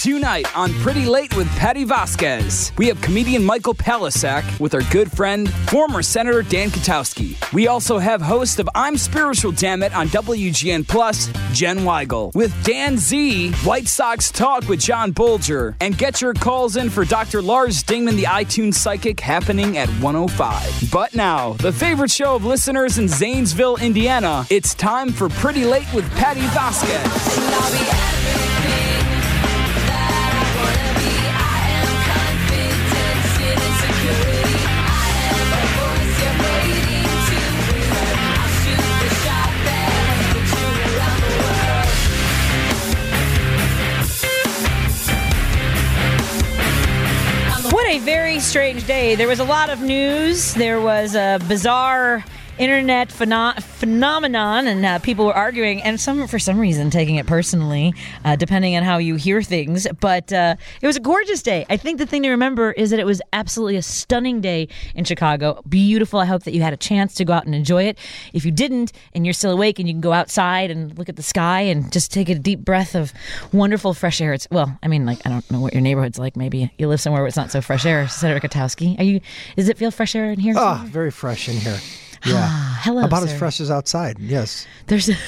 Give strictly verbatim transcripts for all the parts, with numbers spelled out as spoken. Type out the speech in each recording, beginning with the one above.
Tonight on Pretty Late with Patty Vasquez, we have comedian Michael Palasak with our good friend, former Senator Dan Katowski. We also have host of I'm Spiritual Dammit on W G N Plus, Jen Weigel. With Dan Z, White Sox Talk with John Bolger. And get your calls in for Doctor Lars Dingman, the iTunes Psychic, happening at one oh five. But now, the favorite show of listeners in Zanesville, Indiana, it's time for Pretty Late with Patty Vasquez. What a very strange day. There was a lot of news. There was a bizarre internet pheno- phenomenon, and uh, people were arguing, and some, for some reason, taking it personally, uh, depending on how you hear things. But uh, it was a gorgeous day. I think the thing to remember is that it was absolutely a stunning day in Chicago. Beautiful. I hope that you had a chance to go out and enjoy it. If you didn't, and you're still awake, and you can go outside and look at the sky and just take a deep breath of wonderful fresh air. It's, well, I mean, like, I don't know what your neighborhood's like. Maybe you live somewhere where it's not so fresh air. Senator Katowski, are you? Does it feel fresh air in here? Ah, somewhere? very fresh in here. Yeah. Ah, hello, About sir. as fresh as outside, yes. There's a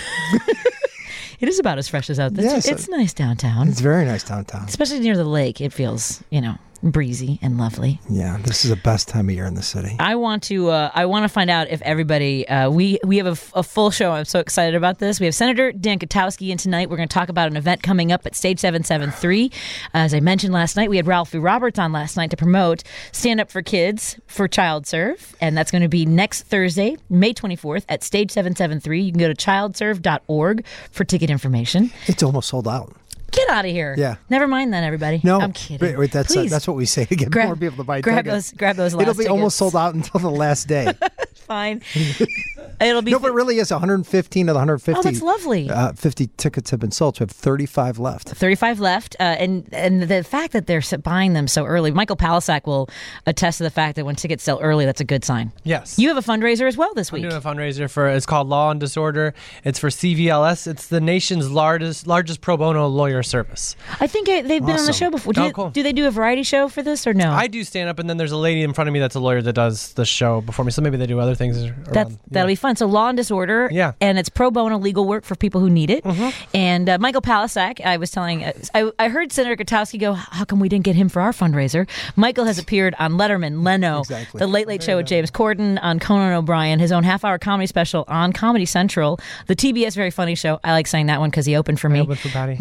It is about as fresh as out. It's, Yes. it's nice downtown. It's very nice downtown. Especially near the lake. It feels, you know, breezy and lovely. Yeah, this is the best time of year in the city. I want to uh, I want to find out if everybody, uh, we, we have a, f- a full show. I'm so excited about this. We have Senator Dan Katowski in tonight. We're going to talk about an event coming up at Stage seven seventy-three. As I mentioned last night, we had Ralphie Roberts on last night to promote Stand Up for Kids for Child Serve. And that's going to be next Thursday, May twenty-fourth at Stage seven seventy-three. You can go to child serve dot org for ticket information. It's almost sold out. Get out of here. Yeah. Never mind then, everybody. No, I'm kidding. Wait, wait, that's uh, Please. that's what we say to get Grab- more people to buy grab tickets. those- grab those last It'll be almost tickets. sold out until the last day. Fine. It'll be No, but it really is one hundred fifteen of the one hundred fifty. Oh, that's lovely. Uh, fifty tickets have been sold, so we have thirty-five left. thirty-five left, uh, and and the fact that they're s- buying them so early, Michael Palasak will attest to the fact that when tickets sell early, that's a good sign. Yes. You have a fundraiser as well this I'm week. doing a fundraiser for, it's called Law and Disorder. It's for C V L S. It's the nation's largest largest pro bono lawyer service. I think I, they've been on the Awesome. show before. Do, Oh, they- cool. do they do a variety show for this or no? I do stand up, and then there's a lady in front of me that's a lawyer that does the show before me. So maybe they do other things around. That, that'll be fun. So Law and Disorder, Yeah. and it's pro bono legal work for people who need it. And uh, Michael Palasak, I was telling, uh, I, I heard Senator Katowski go, how come we didn't get him for our fundraiser? Michael has appeared on Letterman, Leno, Exactly. The Late Late Show with James Corden, on Conan O'Brien, his own half-hour comedy special on Comedy Central, the T B S Very Funny Show. I like saying that one because he opened for me. Open for Patty.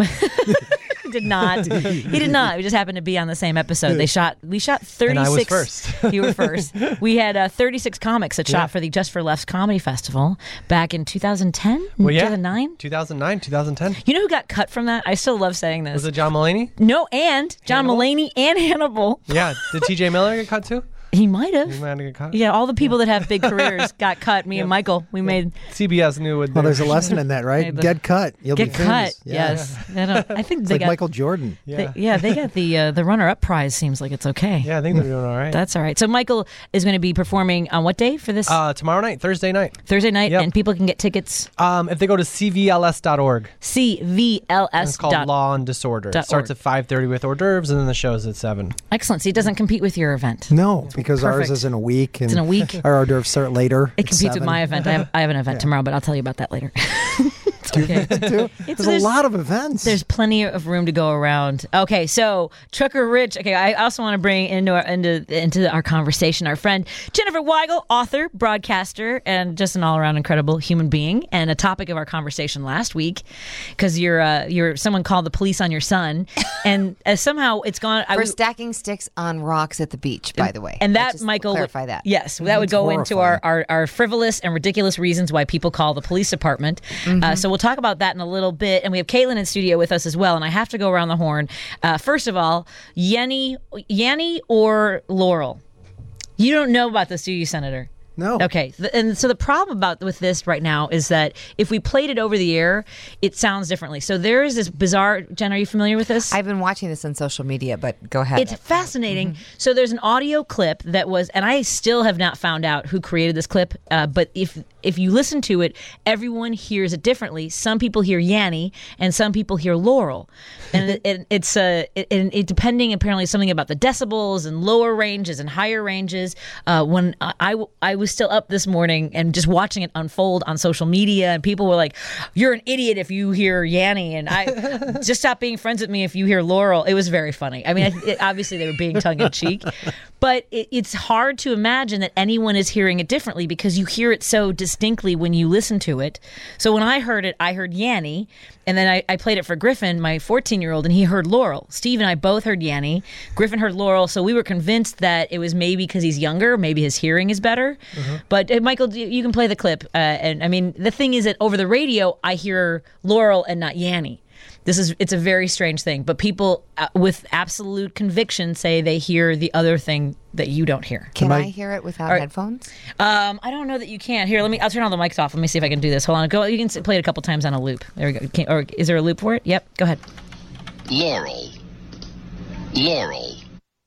He did not. He did not. We just happened to be on the same episode. They shot. We shot thirty-six. And I was first. You were first. We had uh, thirty-six comics that Yeah. shot for the Just for Laughs Comedy Festival back in two thousand ten, Well, yeah. two thousand nine. two thousand nine, two thousand ten. You know who got cut from that? I still love saying this. Was it John Mulaney? No, and John Hannibal? Mulaney and Hannibal. Yeah. Did T J Miller get cut too? He might have. He might have get cut. Yeah, all the people that have big careers got cut. Me and Michael, we made C B S knew what. Well, they- there's a lesson in that, Hey, right? the- Get cut. You'll get be famous. cut. Yes. I, don't, I think It's they like got. Michael Jordan. they- Yeah. yeah, they got the uh, the runner-up prize. Seems like it's okay. Yeah, I think they're doing all right. That's all right. So Michael is going to be performing on what day for this? Uh, tomorrow night, Thursday night. Thursday night, yep. and people can get tickets. Um, if they go to C V L S dot org. C V L S. It's called dot- Law and Disorder. dot It starts org. at five thirty with hors d'oeuvres, and then the show's at seven. Excellent. See, it doesn't compete with your event. No, because ours Perfect. is in a week. And It's in a week. Our hors d'oeuvres start later. It at competes with seven. my event. I have, I have an event tomorrow, but I'll tell you about that later. It's okay. Too. It's- There's a lot of events. There's plenty of room to go around. Okay, so Trucker Rich. Okay, I also want to bring into our into into our conversation our friend Jennifer Weigel, author, broadcaster, and just an all around incredible human being. And a topic of our conversation last week, because you're uh, you're someone called the police on your son, and uh, somehow it's gone. I For w- stacking sticks on rocks at the beach, by the way. And Let's that, just Michael, would- clarify that. Yes, that would It's go into our, horrifying. our, our frivolous and ridiculous reasons why people call the police department. Uh, so we'll talk about that in a little bit. And we have Caitlin in studio with us as well. And I have to go around the horn. Uh, first of all, Yanni, Yanni or Laurel? You don't know about this, do you, Senator? No. Okay, th- and so the problem about with this right now is that if we played it over the air, it sounds differently. So there is this bizarre. Jen, are you familiar with this? I've been watching this on social media, but go ahead. It's fascinating. So there's an audio clip that was, and I still have not found out who created this clip. Uh, but if if you listen to it, everyone hears it differently. Some people hear Yanny, and some people hear Laurel, and it, it, it's uh, it, it, it depending apparently something about the decibels and lower ranges and higher ranges. Uh, when I, I I was still up this morning and just watching it unfold on social media, and people were like, "You're an idiot if you hear Yanny," and I just stop being friends with me if you hear Laurel. It was very funny. I mean, I, it, obviously they were being tongue in cheek, but it, it's hard to imagine that anyone is hearing it differently because you hear it so distinctly when you listen to it. So when I heard it, I heard Yanny, and then I, I played it for Griffin, my fourteen-year-old, and he heard Laurel. Steve and I both heard Yanny. Griffin heard Laurel, so we were convinced that it was maybe because he's younger, maybe his hearing is better. Mm-hmm. But uh, Michael, you, you can play the clip. Uh, and I mean, the thing is that over the radio, I hear Laurel and not Yanny. This is it's a very strange thing, but people uh, with absolute conviction say they hear the other thing that you don't hear. Can Am I- I hear it without Are- headphones? Um, I don't know that you can. Here, let me. I'll turn all the mics off. Let me see if I can do this. Hold on. Go. You can s- play it a couple times on a loop. There we go. Can, or is there a loop for it? Yep. Go ahead. Laurel, Laurel,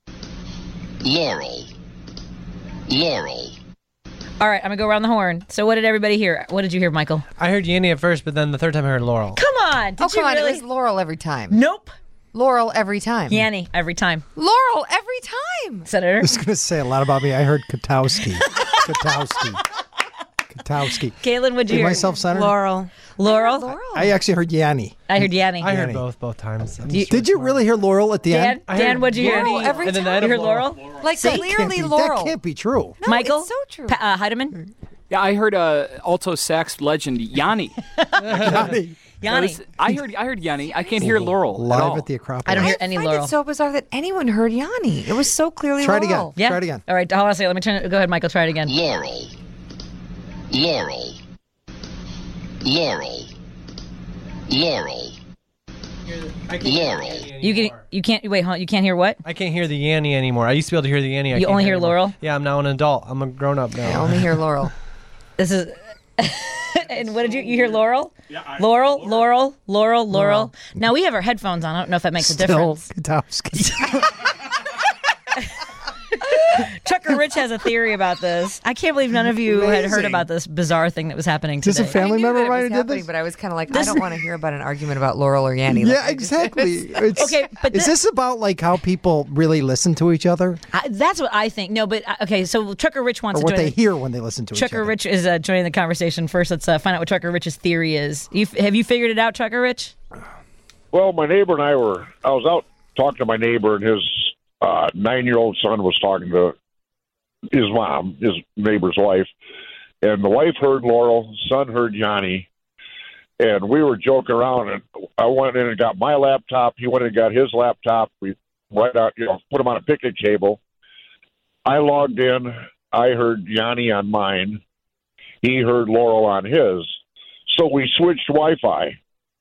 Laurel, Laurel. All right. I'm gonna go around the horn. So, what did everybody hear? What did you hear, Michael? I heard Yanny at first, but then the third time I heard Laurel. Come on. Did Oh, you come on. really? It was Laurel every time. Nope. Laurel every time. Yanny every time. Laurel every time. Senator. I was going to say a lot about me. I heard Katowski. Katowski. Katowski. Caitlin, what'd you Am hear? I self-centered? Laurel. Laurel. Laurel. I actually heard Yanny. I heard Yanny. I heard Yanny. both both times. I'm You- just Did you really hear Laurel at the Dan, end? I Dan, heard what'd you hear? Laurel every And then time. I had You a heard Laurel? Like That can't clearly be- Laurel. That can't be true. No, Michael? it's so true. Pa- uh, Heidemann? Yeah, I heard uh, alto sax legend Yanni. Yanny. Yanni. This- I heard I heard Yanni. I can't hear Laurel at Live all. at the Acropolis. I don't hear I any find Laurel. it so bizarre that anyone heard Yanni. It was so clearly Try it again. Laurel. Yeah. Try it again. All right, hold on a second. Let me turn it. Go ahead, Michael. Try it again. Laurel, Laurel, Laurel, Laurel, I can't Laurel. You can. You can't. Wait. Hold on. You can't hear what? I can't hear the Yanny anymore. I used to be able to hear the Yanny. I You can't only hear anymore. Laurel? Yeah, I'm now an adult. I'm a grown up now. I only hear Laurel. This is. And what did you you hear? Laurel. Yeah. I, Laurel. Laurel. Laurel. Laurel. Now we have our headphones on. I don't know if that makes a Still difference. Katowski. Chucker Rich has a theory about this. I can't believe none of you had heard Amazing. about this bizarre thing that was happening Is this today. a family I knew member that of mine was who did happening, this? but I was kind of like, I don't want to hear about an argument about Laurel or Yanni. Yeah, Like, I just- exactly. It's, Okay, but is thi- this about like how people really listen to each other, I, that's what I think. No, but uh, okay. So Chucker Rich wants or to what join. they the- hear when they listen to each Chucker other? Rich is uh, joining the conversation. First, let's uh, find out what Chucker Rich's theory is. You, have you figured it out, Chucker Rich? Well, my neighbor and I were, I was out talking to my neighbor, and his uh, nine-year-old son was talking to his mom, his neighbor's wife, and the wife heard Laurel, son heard Yanni, and we were joking around, and I went in and got my laptop, he went in and got his laptop, we right out, you know, put him on a picnic table. I logged in, I heard Yanni on mine, he heard Laurel on his, so we switched Wi-Fi.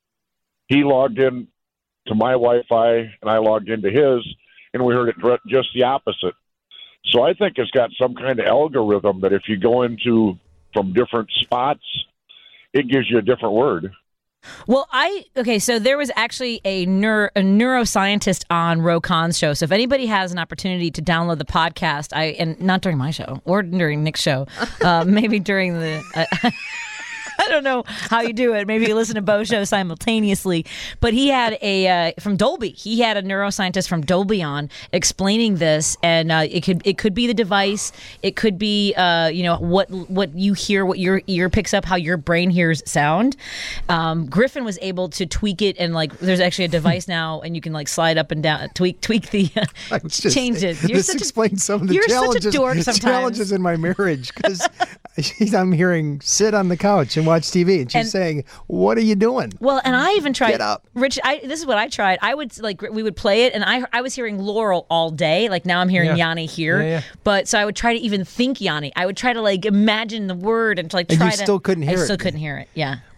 He logged in to my Wi-Fi, and I logged into his, and we heard it dr- just the opposite. So I think it's got some kind of algorithm that if you go into from different spots, it gives you a different word. Well, I okay. So there was actually a, neuro, a neuroscientist on Ro Khan's show. So if anybody has an opportunity to download the podcast, I and not during my show or during Nick's show, uh, maybe during the. Uh, I don't know how you do it. Maybe you listen to Bo's show simultaneously. But he had a uh, from Dolby. He had a neuroscientist from Dolby on explaining this, and uh, it could it could be the device. It could be uh, you know what what you hear, what your ear picks up, how your brain hears sound. Um, Griffin was able to tweak it, and like there's actually a device now, and you can like slide up and down, tweak tweak the uh, I was just- change it. You're this such explains a, some of the you're challenges, such a dork sometimes. challenges in my marriage because I'm hearing sit on the couch and watch T V, and she's And- saying, "What are you doing?" Well, and I even tried. Get up. Rich. I, this is what I tried. I would like we would play it, and I I was hearing Laurel all day. Like now I'm hearing Yeah. Yanni here. Yeah, yeah. But so I would try to even think Yanni. I would try to like imagine the word and to like And try you to. still couldn't hear I it. still couldn't hear it. Yeah.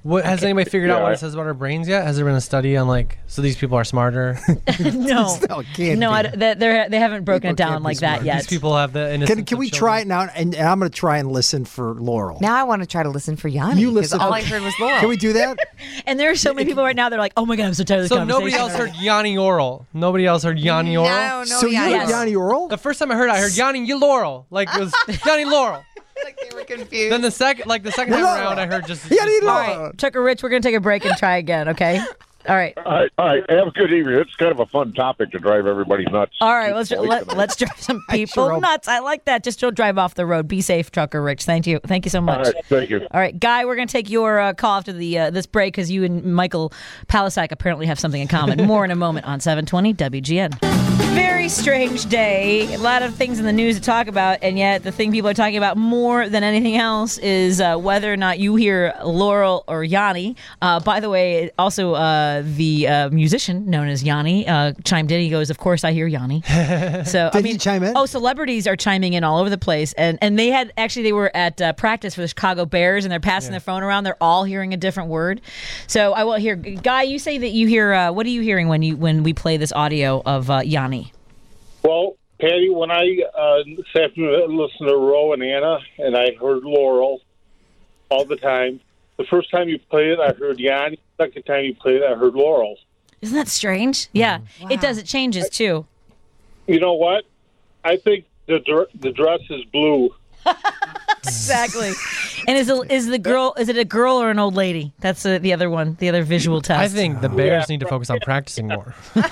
What, has anybody figured out Yeah, what I- it says about our brains yet? Has there been a study on like, so these people are smarter? no, No, it can't no, be. I, they they're- they haven't broken People it down can't be like that smart. yet. These people have the innocence Can, can of we children. try it now? And, and I'm going to try and listen for Laurel. Now I want to try to listen for Yanni. You 'cause listen. All I okay. heard was Laurel. Can we do that? And there are so many people right now. They're like, "Oh my god, I'm so tired of this So conversation." nobody else heard Yanni Oral. Nobody else heard Yanni Oral. No, no, so you Yanni. heard Yanni Oral? The first time I heard, it, I heard Yanni Laurel. Like it was Yanni Laurel. Like they were confused. Then the second, like the second time Laurel. around, I heard just. Yanni just- All Laurel. right, Tucker Rich, we're gonna take a break and try again. Okay. All right. All right, all right. Have a good evening. It's kind of a fun topic to drive everybody nuts. All right, let's Keep let, voicing it. let's drive some I people sure hope- nuts. I like that. Just don't drive off the road. Be safe, Trucker Rich. Thank you. Thank you so All much. right, thank you. All right, Guy, we're going to take your uh, call after the uh, this break because you and Michael Palisak apparently have something in common. More in a moment on seven twenty W G N. Very strange day. A lot of things in the news to talk about, and yet the thing people are talking about more than anything else is uh, whether or not you hear Laurel or Yanni. Uh, by the way, also uh, the uh, musician known as Yanni uh, chimed in. He goes, "Of course, I hear Yanni." So I Did mean, he chime in? Oh, celebrities are chiming in all over the place, and and they had actually they were at uh, practice for the Chicago Bears, and they're passing their phone around. They're all hearing a different word. So I will hear, Guy. You say that you hear. Uh, what are you hearing when you when we play this audio of uh, Yanni? Well, Patty, when I uh, this afternoon listened to Ro and Anna, and I heard Laurel all the time. The first time you played it, I heard Yanni. The second time you played it, I heard Laurel. Isn't that strange? Yeah, it does. It changes too. You know what? I think the dr- the dress is blue. Exactly. And is the, is the girl? Is it a girl or an old lady? That's uh, the other one. The other visual test. I think the Bears Yeah. need to focus on practicing more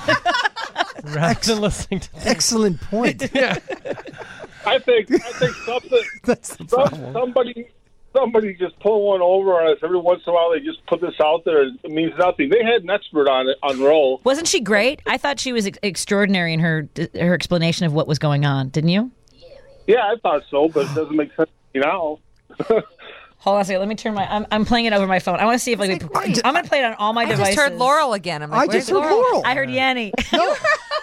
rather than listening to. Excellent point. I think I think something That's the some, problem. somebody somebody just pull one over on us every once in a while. They just put this out there. It means nothing. They had an expert on it on Ro. Wasn't she great? I thought she was ex- extraordinary in her her explanation of what was going on. Didn't you? Yeah, I thought so, but it doesn't make sense to me now. Hold on a second. Let me turn my. I'm, I'm playing it over my phone. I want to see if like. like, wait. I'm going to play it on all my I devices. just heard Laurel again. I'm like, I just heard where's Laurel. I heard Yanni. Oh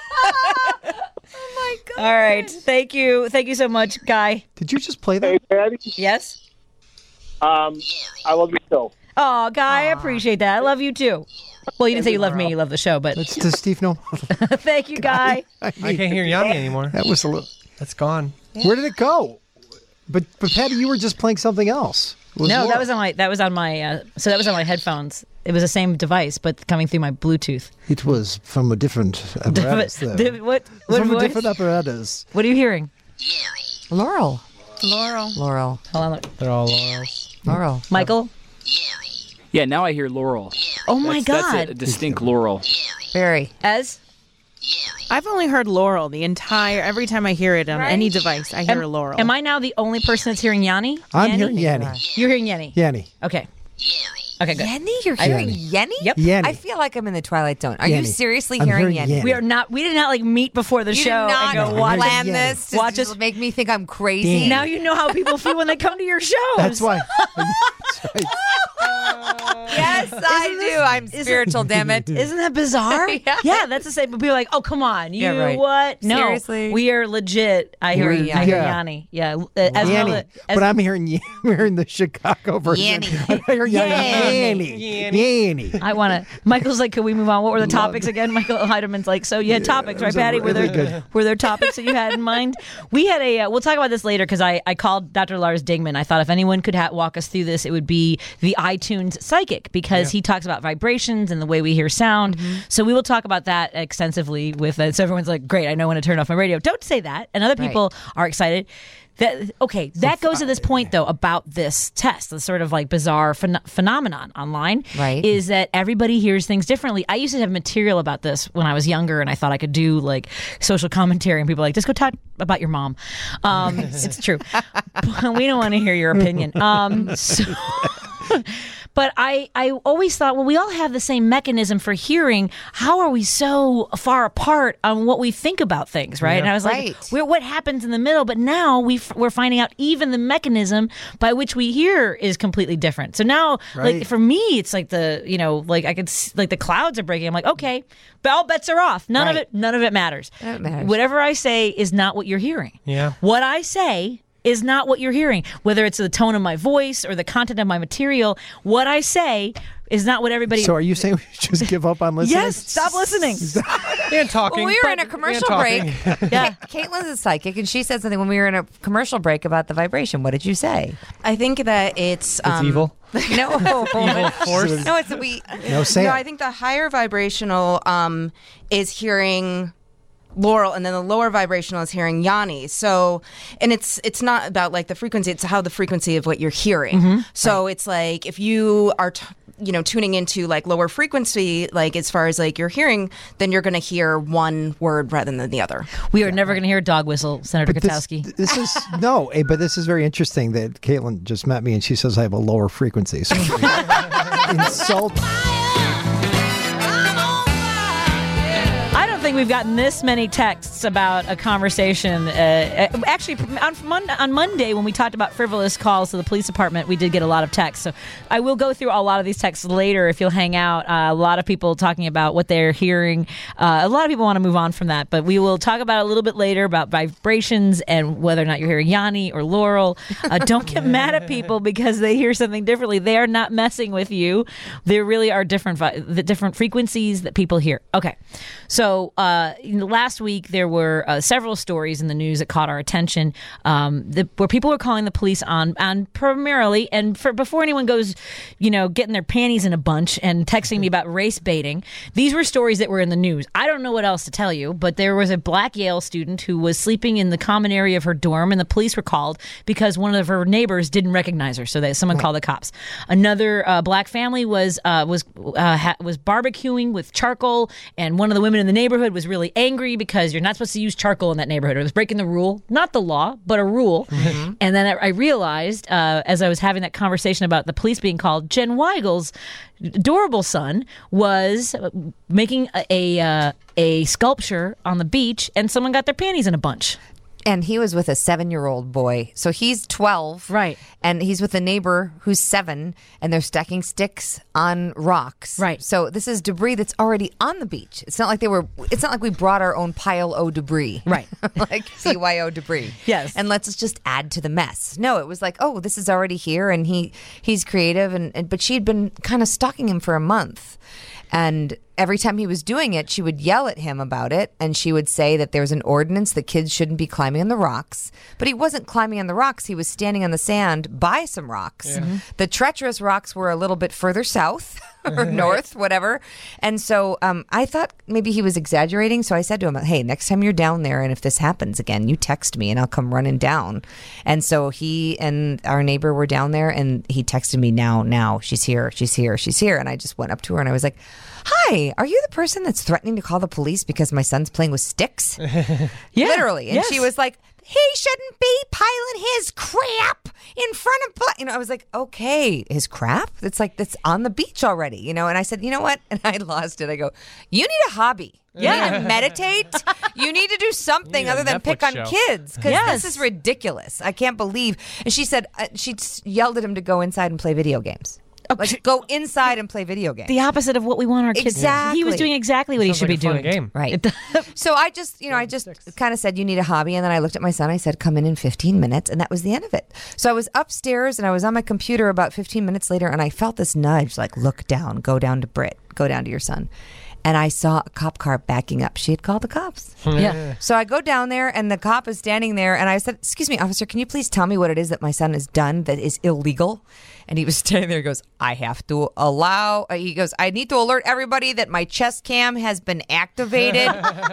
my god! All right. Thank you. Thank you so much, Guy. Did you just play Hey, that? Patty, Yes. um, I love your show. Oh, Guy, I appreciate that. I love you too. Well, you didn't say you love me. You love the show, but That's, does Steve know? thank you, Guy. I I mean, can't hear Yanni anymore. that was a little. That's gone. Where did it go? But but Patty, you were just playing something else. It was No, that Laurel. was on my. That was on my. Uh, so that was on my headphones. It was the same device, but coming through my Bluetooth. It was from a different apparatus. But- there. di- what? What from a voice? different apparatus. What are you hearing? Laurel. Laurel. Laurel. Hold on. look. They're all Laurels. Laurel. Michael. Yeah, now I hear Laurel. Oh my That's, God. that's a distinct Laurel. Very. Ez. I've only heard Laurel the entire. Every time I hear it on any device, I hear Am, Laurel. am I now the only person that's hearing Yanni? I'm Yanni? hearing Yanni. You're hearing Yanni. Yanni. Okay. Okay, good. Yenny? You're hearing Yenny? Yep. Yanni. I feel like I'm in the Twilight Zone. Are Yenny. you seriously I'm hearing, hearing Yenny? Yenny. We are not. We did not like meet before the You show did not and go No, watch. I plan heard this to Watch just us- make me think I'm crazy. Damn. Now you know how people feel when they come to your shows. That's why. That's right. Yes, I do. I'm spiritual, damn it. Isn't that bizarre? Yeah. yeah, that's the same. But people are like, oh, come on, you Yeah, right. what? No, Seriously? we are legit. I hear, We're- I hear yeah. Yanni. Yeah, uh, as Yanni. well as, But I'm hearing Ye- I'm hearing the Chicago version. Yanni. I hear Yanni. Yanni. Yanni. I want to. Michael's like, can we move on? What were the topics again? Michael Heideman's like, so you had topics, right, was a Patty? Were really there good- were there topics that you had in mind? We had a. Uh, we'll talk about this later because I I called Doctor Lars Dingman. I thought if anyone could ha- walk us through this, it would be the iTunes psychic because he talks about vibrations and the way we hear sound. So we will talk about that extensively with. Uh, so everyone's like, great, I know when to turn off my radio. Don't say that, and other people are excited. That, okay, that goes to this point though about this test, the sort of like bizarre phen- phenomenon online, Right. is that everybody hears things differently. I used to have material about this when I was younger, and I thought I could do like social commentary, and people were like, just go talk about your mom. Um, it's true, but we don't want to hear your opinion. Um, so. But I, I always thought, well, we all have the same mechanism for hearing. How are we so far apart on what we think about things, right? And I was Right. like, we're, what happens in the middle? But now we f- we're finding out even the mechanism by which we hear is completely different. So now, Right. like for me, it's like the you know, like I could s- like the clouds are breaking. I'm like, okay, but all bets are off. None of Right. it, none of it matters. None of it matters. Whatever I say is not what you're hearing. Yeah. What I say is not what you're hearing. Whether it's the tone of my voice or the content of my material, what I say is not what everybody... So are you saying we should just give up on listening? Yes, stop listening. And talking. Well, we were but- in a commercial and break. talking. Yeah. Caitlin's a psychic, and she said something when we were in a commercial break about the vibration. What did you say? I think that it's It's um, evil. No, Evil force. No, it's that we. No, say no, it. I think the higher vibrational um, is hearing Laurel, and then the lower vibrational is hearing Yanni. So, and it's it's not about like the frequency; it's how the frequency of what you're hearing. Mm-hmm. So it's like if you are. T- you know, tuning into like lower frequency, like as far as like your hearing, then you're going to hear one word rather than the other. We are never going to hear a dog whistle, Senator But this, Katowski. this is no, eh, but this is very interesting that Caitlin just met me and she says I have a lower frequency. So insult. I don't think we've gotten this many texts about a conversation. Uh, uh, actually, on, Mon- on Monday, when we talked about frivolous calls to the police department, we did get a lot of texts. So I will go through a lot of these texts later if you'll hang out. Uh, a lot of people talking about what they're hearing. Uh, a lot of people want to move on from that, but we will talk about it a little bit later about vibrations and whether or not you're hearing Yanni or Laurel. Uh, don't get mad at people because they hear something differently. They are not messing with you. There really are different vi- the different frequencies that people hear. Okay, so. So uh, last week there were uh, several stories in the news that caught our attention, um, the, where people were calling the police on, on primarily, and for before anyone goes, you know, getting their panties in a bunch and texting me about race baiting, these were stories that were in the news. I don't know what else to tell you, but there was a black Yale student who was sleeping in the common area of her dorm, and the police were called because one of her neighbors didn't recognize her, so that someone called the cops. Another uh, black family was uh, was uh, ha- was barbecuing with charcoal, and one of the women in the neighborhood was really angry because you're not supposed to use charcoal in that neighborhood. It was breaking the rule, not the law, but a rule. Mm-hmm. And then I realized, uh, as I was having that conversation about the police being called, Jen Weigel's adorable son was making a a, uh, a sculpture on the beach, and someone got their panties in a bunch. And he was with a seven-year-old boy. So he's twelve. Right. And he's with a neighbor who's seven, and they're stacking sticks on rocks. Right. So this is debris that's already on the beach. It's not like they were, it's not like we brought our own pile o debris. Right. Like C Y O debris. Yes. And let's just add to the mess. No, it was like, oh, this is already here, and he he's creative. And, and but she'd been kind of stalking him for a month. And every time he was doing it, she would yell at him about it. And she would say that there was an ordinance that kids shouldn't be climbing on the rocks. But he wasn't climbing on the rocks. He was standing on the sand by some rocks. Yeah. Mm-hmm. The treacherous rocks were a little bit further south or north, whatever. And so um, I thought maybe he was exaggerating. So I said to him, hey, next time you're down there and if this happens again, you text me and I'll come running down. And so he and our neighbor were down there and he texted me, now, now, she's here, she's here, she's here. And I just went up to her and I was like, hi, are you the person that's threatening to call the police because my son's playing with sticks? Yeah. Literally. And Yes. she was like, he shouldn't be piling his crap in front of, pla-. you know, I was like, okay, his crap? It's like, that's on the beach already, you know? And I said, you know what? And I lost it. I go, you need a hobby. You Yeah. need to meditate. You need to do something need a other than Netflix pick on show. kids because Yes. this is ridiculous. I can't believe. And she said, uh, she yelled at him to go inside and play video games. Like, go inside and play video games. The opposite of what we want our kids to do. He was Exactly. doing exactly what he Sounds should like be a fun doing. game. Right. So I just, you know, I just kind of said, you need a hobby. And then I looked at my son. I said, come in in fifteen minutes. And that was the end of it. So I was upstairs and I was on my computer about fifteen minutes later. And I felt this nudge, like, look down, go down to Britt, go down to your son. And I saw a cop car backing up. She had called the cops. Yeah. So I go down there and the cop is standing there. And I said, excuse me, officer, can you please tell me what it is that my son has done that is illegal? And he was standing there. He goes, I have to allow. uh, He goes, I need to alert everybody that my chest cam has been activated.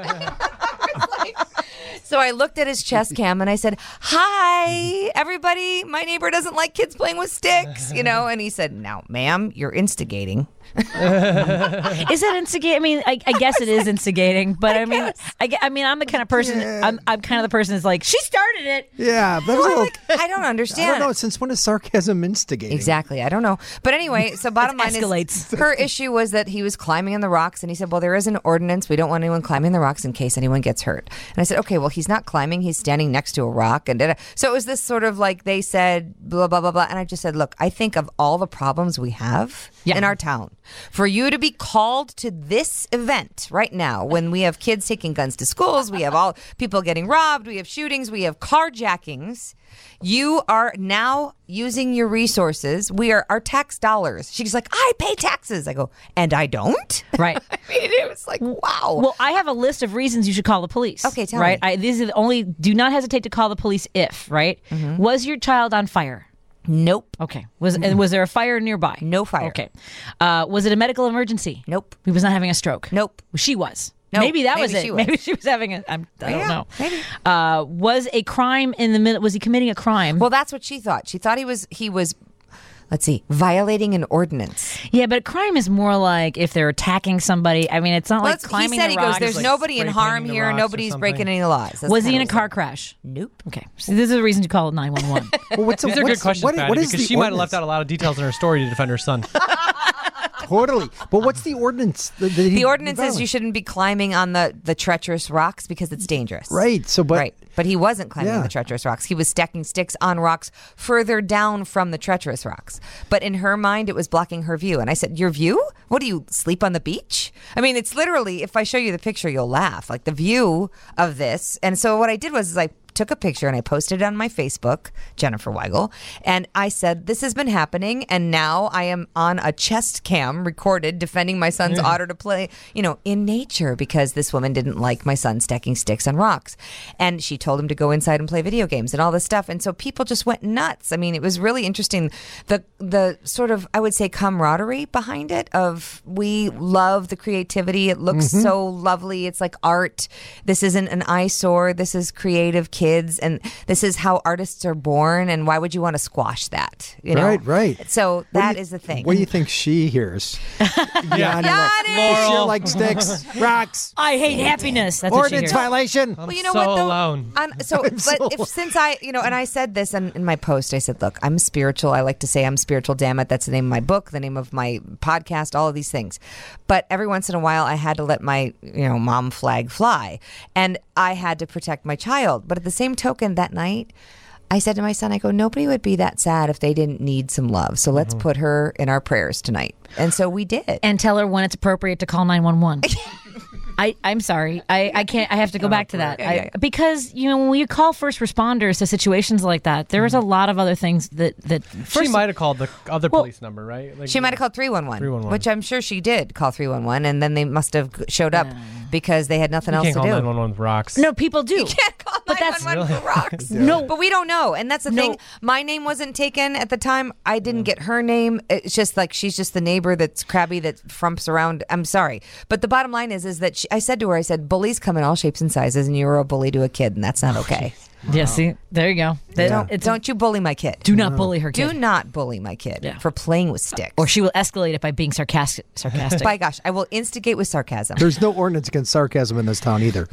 So I looked at his chest cam and I said, hi, everybody. My neighbor doesn't like kids playing with sticks, you know? And he said, now, ma'am, you're instigating. Is that instigating? I mean, I, I guess it is instigating, but I, mean, I, ge- I mean, I'm the kind of person. Yeah. I'm, I'm kind of the person that's like, she started it. Yeah, that was a little, I don't I understand. don't know. Since when is sarcasm instigating? Exactly. I don't know. But anyway, so bottom line escalates. is her issue was that he was climbing on the rocks and he said, well, there is an ordinance. We don't want anyone climbing the rocks in case anyone gets hurt. And I said, okay, well, he's not climbing. He's standing next to a rock. And da-da. So it was this sort of like they said, blah, blah, blah, blah. And I just said, look, I think of all the problems we have Yeah. in our town. For you to be called to this event right now, when we have kids taking guns to schools, we have all people getting robbed, we have shootings, we have carjackings. You are now using your resources. We are our tax dollars. She's like, I pay taxes. I go, and I don't. Right. I mean, it was like, wow. Well, I have a list of reasons you should call the police. Okay, tell right? me. I, these are the only. Do not hesitate to call the police if. Right. Mm-hmm. Was your child on fire? Nope. Okay. Was and was there a fire nearby? No fire. Okay. Uh, was it a medical emergency? Nope. He was not having a stroke. Nope. She was. No, maybe that was maybe it. she was. Maybe she was having a. I'm, I don't Yeah, know. maybe. Uh, was a crime in the middle? Was he committing a crime? Well, that's what she thought. She thought he was he was, let's see, violating an ordinance. yeah, but a crime is more like if they're attacking somebody. I mean, it's not Well, like it's- climbing he said the he goes, rocks. "There's like nobody in spray harm painting the here. rocks or Nobody's something. breaking any laws." That's Was he kinda in a what car said. crash? Nope. Okay, so this is the reason to call nine one one. Well, what's These are what's- good questions, what- Patty, what is because the she might have ordinance? left out a lot of details in her story to defend her son. Totally. But what's the ordinance? that- that he The ordinance is violated? you shouldn't be climbing on the, the treacherous rocks because it's dangerous. Right. So, but right. But he wasn't climbing Yeah. the treacherous rocks. He was stacking sticks on rocks further down from the treacherous rocks. But in her mind, it was blocking her view. And I said, your view? What do you sleep on the beach? I mean, it's literally, if I show you the picture, you'll laugh. Like the view of this. And so what I did was is I took a picture and I posted it on my Facebook, Jennifer Weigel, and I said, this has been happening, and now I am on a chest cam recorded defending my son's Yeah. order to play, you know, in nature because this woman didn't like my son stacking sticks on rocks. And she told him to go inside and play video games and all this stuff. And so people just went nuts. I mean, it was really interesting. The the sort of, I would say, camaraderie behind it of we love the creativity. It looks Mhm. so lovely. It's like art. This isn't an eyesore. This is creative kids. And this is how artists are born. And why would you want to squash that? You know? Right, right. So What do that you- is the thing. What do you think she hears? Yeah. Yanni, like, Yanni! She like sticks, rocks. I hate happiness. That's what she Ordinance hears. violation. I'm Well, you know so what, though? alone. On, so, I'm but so if since I, you know, and I said this in, in my post, I said, look, I'm spiritual. I like to say I'm spiritual. Damn it, that's the name of my book, the name of my podcast, all of these things. But every once in a while, I had to let my, you know, mom flag fly, and I had to protect my child. But at the same token, that night, I said to my son, I go, nobody would be that sad if they didn't need some love. So let's put her in our prayers tonight. And so we did. And tell her when it's appropriate to call nine one one. I, I'm sorry. I, I can't. I have to go back to that. Yeah, yeah, I, yeah. because, you know, when you call first responders to situations like that, there is a lot of other things that. that She first, might have called the other Well, police number, right? Like, She might have called three one one, three one one. which I'm sure she did call three one one, and then they must have showed up because they had nothing You else can't to call do. nine one one with rocks. No, people do. You can't call But that's- nine one one for rocks. No. But we don't know. And that's the No. thing. My name wasn't taken at the time. I didn't get her name. It's just like she's just the neighbor that's crabby that frumps around. I'm sorry. But the bottom line is is that she, I said to her, I said, bullies come in all shapes and sizes, and you're a bully to a kid, and that's not okay. Yeah, see, there you go. That- Don't, it's- don't you bully my kid. do not bully her kid. Do not bully my kid Yeah. for playing with sticks. Or she will escalate it by being sarcastic. sarcastic. By gosh, I will instigate with sarcasm. There's no ordinance against sarcasm in this town either.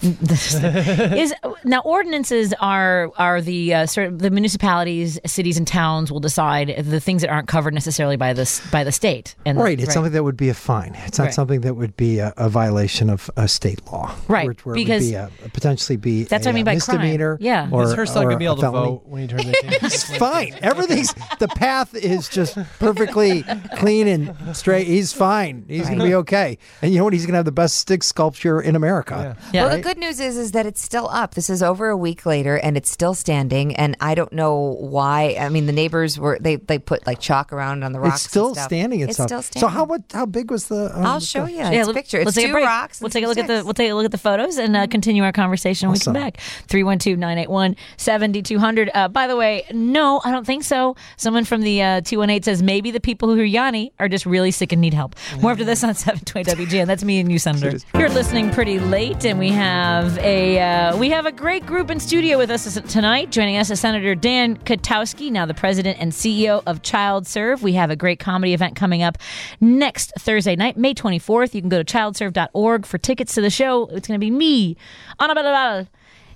is now ordinances are are the uh, sort of the municipalities, cities, and towns will decide the things that aren't covered necessarily by this by the state. And Right. It's something that would be a fine. It's not Right. something that would be a, a violation of a state law. Right, Where, where because it would be a, potentially be that's a, what I mean by crime. misdemeanor. Yeah. Or, Is her son or going to be a able to felony. vote when he turns eighteen? He's fine. Everything's the path is just perfectly clean and straight. He's fine. He's going to be okay. And you know what? He's going to have the best stick sculpture in America. Yeah. Well, Right? the good news is is that it's still up. This is over a week later, and it's still standing. And I don't know why. I mean, the neighbors were they they put like chalk around on the rocks. It's still and stuff. standing. It's itself. still standing. So how what, how big was the? Um, I'll show you. Yeah, It's a let- picture. Let's It's take a two break. rocks. We'll and take a some look at the sticks. we'll take a look at the photos and uh, continue our conversation when Awesome. we come back. three one two, nine eight one, seven two zero zero. Uh, by the way, no, I don't think so. Someone from the uh, two one eight says maybe the people who are Yanni are just really sick and need help. More after this on seven twenty W G N. That's me and you, Senator. You're listening pretty late, and we have a uh, we have a great group in studio with us tonight. Joining us is Senator Dan Katowski, now the president and C E O of Child Serve. We have a great comedy event coming up next Thursday night, May twenty-fourth. You can go to child serve dot org for tickets to the show. It's going to be me, Annabelle,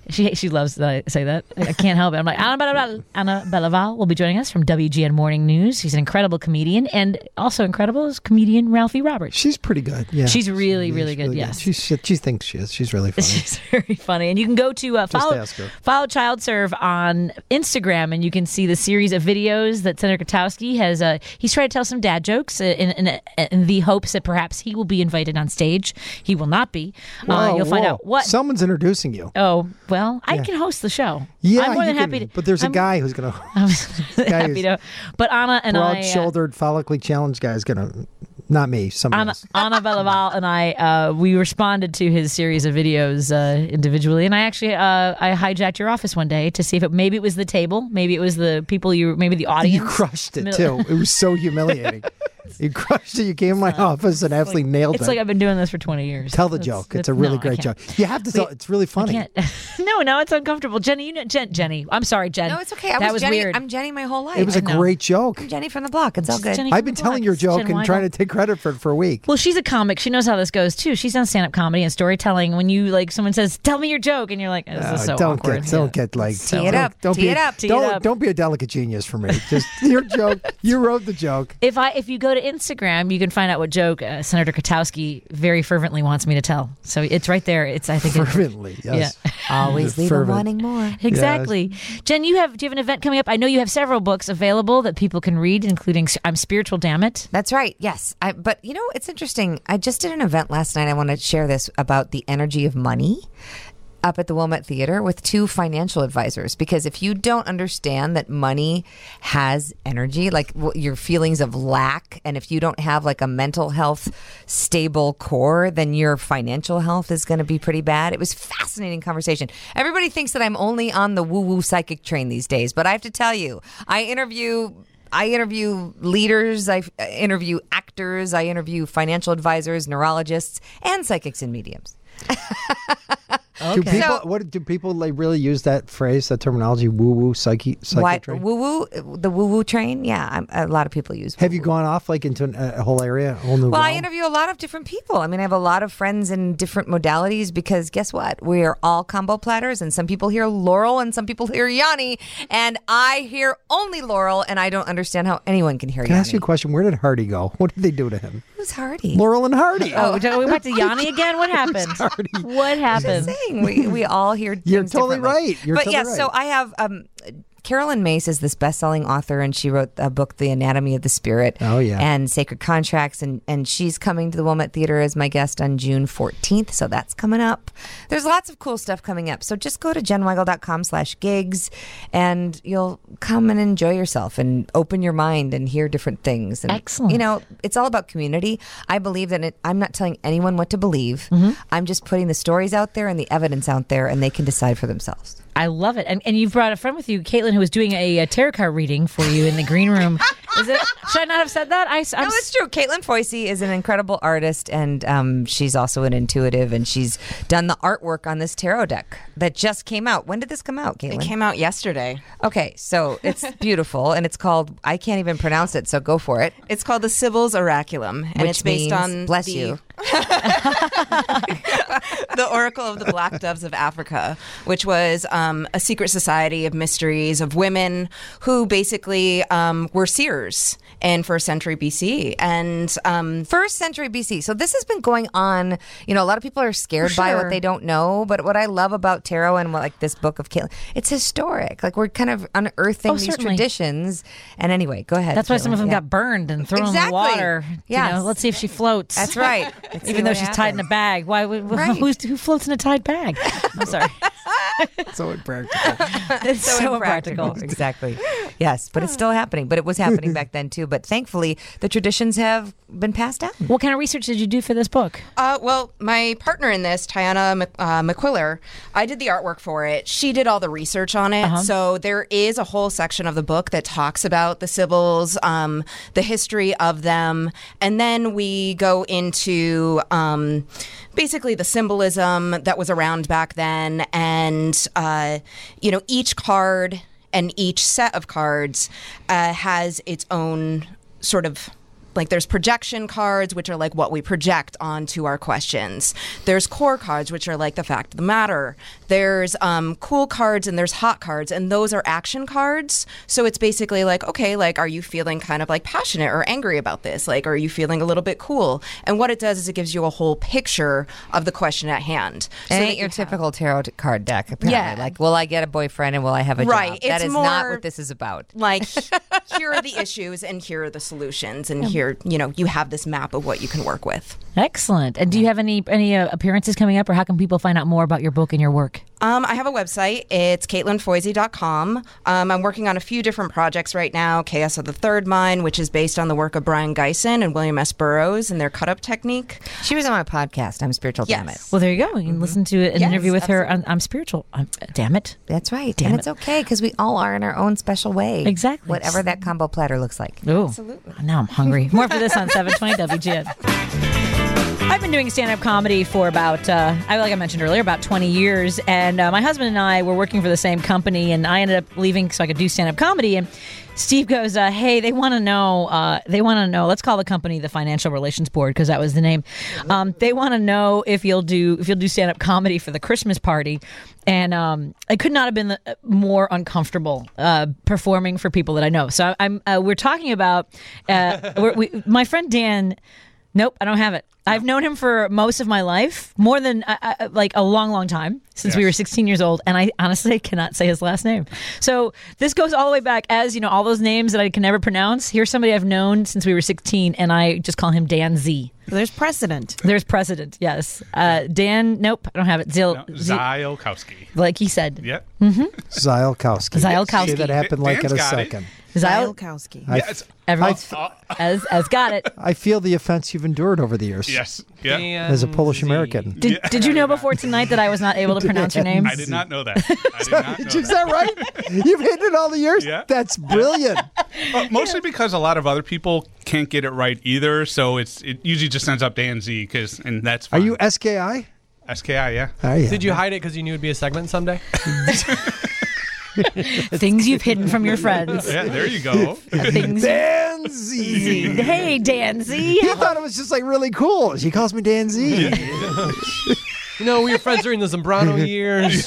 She she loves that I say that. I can't help it. I'm like, Anna, Bella, Anna Bellaval will be joining us from W G N Morning News. She's an incredible comedian, and also incredible is comedian Ralphie Roberts. She's pretty good. Yeah, she's really, She's really good. really yes, She's, she, she thinks she is. She's really funny. she's very funny. And you can go to uh, follow, ask her. follow Child Serve on Instagram, and you can see the series of videos that Senator Katowski has. Uh, he's trying to tell some dad jokes uh, in, in, in the hopes that perhaps he will be invited on stage. He will not be. Whoa, uh, you'll find whoa. out what. Someone's introducing you. Oh well, I Yeah. can host the show. Yeah, I'm more than you happy can, to. but there's a I'm- guy who's gonna. I'm guy happy who's to. But Anna and I. uh, broad-shouldered, follically challenged guy is gonna. Not me. Somebody Anna, else. Anna Bellaval and I, uh, we responded to his series of videos uh, individually, and I actually uh, I hijacked your office one day to see if it maybe it was the table, maybe it was the people you, maybe the audience. You crushed it Middle- too. It was so humiliating. You crushed it. You came in my office and absolutely nailed It's it. like I've been doing this for twenty years. Tell the It's- joke. It's, it's- a really no, I great can't. joke. You have to tell. Wait, It's really I funny. can't. no, no, it's uncomfortable. Jenny, you know, Jen, Jenny. I'm sorry, Jen. No, it's okay. I that was, was Jenny. weird. I'm Jenny my whole life. It was a know. great joke. I'm Jenny from the block. It's all good. Jenny I've from been the telling block. your joke Jen and trying Weigel. to take credit for it for a week. Well, she's a comic. She knows how this goes too. She's done stand-up comedy and storytelling. When you like, someone says, "Tell me your joke," and you're like, "This Uh, is so don't awkward." get, don't Yeah. get like, So- Tee it don't- up. Don't Tee be, it up. Tee it Don't, up. don't be a delicate genius for me. Just your joke. You wrote the joke. If I if you go to Instagram, you can find out what joke uh, Senator Katowski very fervently wants me to tell. So it's right there. It's I think it- Fervently, yes. Always leave them Fervent. wanting more. exactly. Jen, you have do you have an event coming up? I know you have several books available that people can read, including "I'm Spiritual, Damn It." That's right. Yes. I, but you know, it's interesting. I just did an event last night. I want to share this about the energy of money up at the Wilmette Theater with two financial advisors. Because if you don't understand that money has energy, like w- your feelings of lack, and if you don't have like a mental health stable core, then your financial health is going to be pretty bad. It was fascinating conversation. Everybody thinks that I'm only on the woo-woo psychic train these days, but I have to tell you, I interview I interview leaders, I uh, interview actors, I interview financial advisors, neurologists, and psychics and mediums. Do people? So- what do people like really use that phrase, that terminology? Woo woo psyche Why, psychiatry. woo woo, the woo woo train? Yeah, I'm, a lot of people use. Have you woo-woo. gone off like into an, a whole area, a whole new? Well, I realm? interview a lot of different people. I mean, I have a lot of friends in different modalities because guess what? We are all combo platters, and some people hear Laurel and some people hear Yanni, and I hear only Laurel, and I don't understand how anyone can hear Can I Yanni. ask you a question? Where did Hardy go? What did they do to him? Who's Hardy? Laurel and Hardy. Oh, do we went to Yanni again. What happened? What happened? Just saying, we we all hear. You're things totally differently. right. You're but totally yes, right. so I have. Um, Carolyn Mace is this best-selling author, and she wrote a book, The Anatomy of the Spirit, Oh, yeah. and Sacred Contracts, and, and she's coming to the Wilmette Theater as my guest on June fourteenth, so that's coming up. There's lots of cool stuff coming up, so just go to jenweigel.com slash gigs, and you'll come and enjoy yourself and open your mind and hear different things. And, Excellent. You know, it's all about community. I believe that it, I'm not telling anyone what to believe. I'm just putting the stories out there and the evidence out there, and they can decide for themselves. I love it. And and you've brought a friend with you, Caitlin, who was doing a, a tarot card reading for you in the green room. Is it? Should I not have said that? I, I'm, No, it's true. Caitlin Foisey is an incredible artist, and um, she's also an intuitive, and she's done the artwork on this tarot deck that just came out. When did this come out, Caitlin? It came out yesterday. Okay, so it's beautiful, and it's called, I can't even pronounce it, so go for it. It's called the Sibyl's Oraculum, and Which it's based means, on bless the, you. the Oracle of the Black Doves of Africa, which was um, a secret society of mysteries of women who basically um, were seers in first century B C. And um, First century B C. So this has been going on. You know, a lot of people are scared by what Sure. they don't know. But what I love about tarot and what, like this book of Caitlin, it's historic. Like we're kind of unearthing Oh, these certainly. traditions. And anyway, go ahead. That's why some of Caitlin. them Yeah. got burned and thrown in Exactly. the water. You Yes. know, let's see if she floats. That's right. Let's see Even though what she's tied in a happens. bag. Why? would Right. who's, who floats in a tied bag? I'm sorry. So impractical. It's so, so impractical. impractical. Exactly. Yes, but it's still happening. But it was happening back then too. But thankfully, the traditions have been passed down. What kind of research did you do for this book? Uh, well, my partner in this, Tiana Mc- uh, McQuiller, I did the artwork for it. She did all the research on it. So there is a whole section of the book that talks about the Sibyls, um, the history of them, and then we go into um, basically the symbolism that was around back then, and uh, you know, each card and each set of cards uh, has its own sort of like there's projection cards, which are like what we project onto our questions. There's core cards, which are like the fact of the matter. There's um, cool cards and there's hot cards, and those are action cards. So it's basically like, okay, like, are you feeling kind of like passionate or angry about this? Like, are you feeling a little bit cool? And what it does is it gives you a whole picture of the question at hand. So It that ain't you your have- typical tarot t- card deck, apparently. Yeah. Like, will I get a boyfriend and will I have a Right. job? That It's is not more what this is about. Like, here are the issues and here are the solutions, and here, you know, you have this map of what you can work with. Excellent. And do you have any any uh, appearances coming up, or how can people find out more about your book and your work? Um, I have a website. It's caitlin foisey dot com. Um, I'm working on a few different projects right now. Chaos of the Third Mind, which is based on the work of Brian Geisen and William S. Burroughs and their cut-up technique. She was on my podcast. I'm Spiritual, Yes. Damn It. Well, there you go. You can listen to an Yes, interview with her absolutely. on I'm Spiritual. I'm, damn it. That's right. Damn and it. it's okay because we all are in our own special way. Exactly. Whatever that combo platter looks like. Oh, Absolutely. now I'm hungry. More for this on seven twenty W G N. I've been doing stand-up comedy for about, uh, I like I mentioned earlier, about twenty years. And uh, my husband and I were working for the same company, and I ended up leaving so I could do stand-up comedy. And Steve goes, uh, hey, they want to know, uh, they want to know, let's call the company the Financial Relations Board, because that was the name. Um, they want to know if you'll do if you'll do stand-up comedy for the Christmas party. And um, I could not have been the, more uncomfortable uh, performing for people that I know. So I'm uh, we're talking about, uh, we're, we, my friend Dan, nope, I don't have it. I've known him for most of my life, more than uh, uh, like a long, long time, since we Yes. were sixteen years old, and I honestly cannot say his last name. So this goes all the way back, as you know, all those names that I can never pronounce. Here's somebody I've known since we were sixteen, and I just call him Dan Z. There's precedent. There's precedent, yes. Uh, Dan, nope, I don't have it. Zil, No, Z- Zylkowski. like he said. Yep. Zylkowski. Zylkowski. See, that happened like Dan's in a got it. second. Zyl, Zylkowski. I, Yes. everyone, I- as, as got it. I feel the offense you've endured over the years. Yes. Yeah. As a Polish American. Did, did you know before tonight that I was not able to pronounce your name? I did not know that. I did not know Is that right? You've hidden it all the years? Yeah. That's brilliant. Well, mostly because a lot of other people can't get it right either, so it's it usually just ends up Dan Z, cause, and that's Are fine. you S K I? S K I, yeah. Oh, yeah. Did you hide it because you knew it'd be a segment someday? Things you've hidden from your friends. Yeah, there you go. Things. Dan Z. Hey, Dan Z. He thought it was just like really cool. He calls me Dan Z. You know, we were friends during the Zambrano years.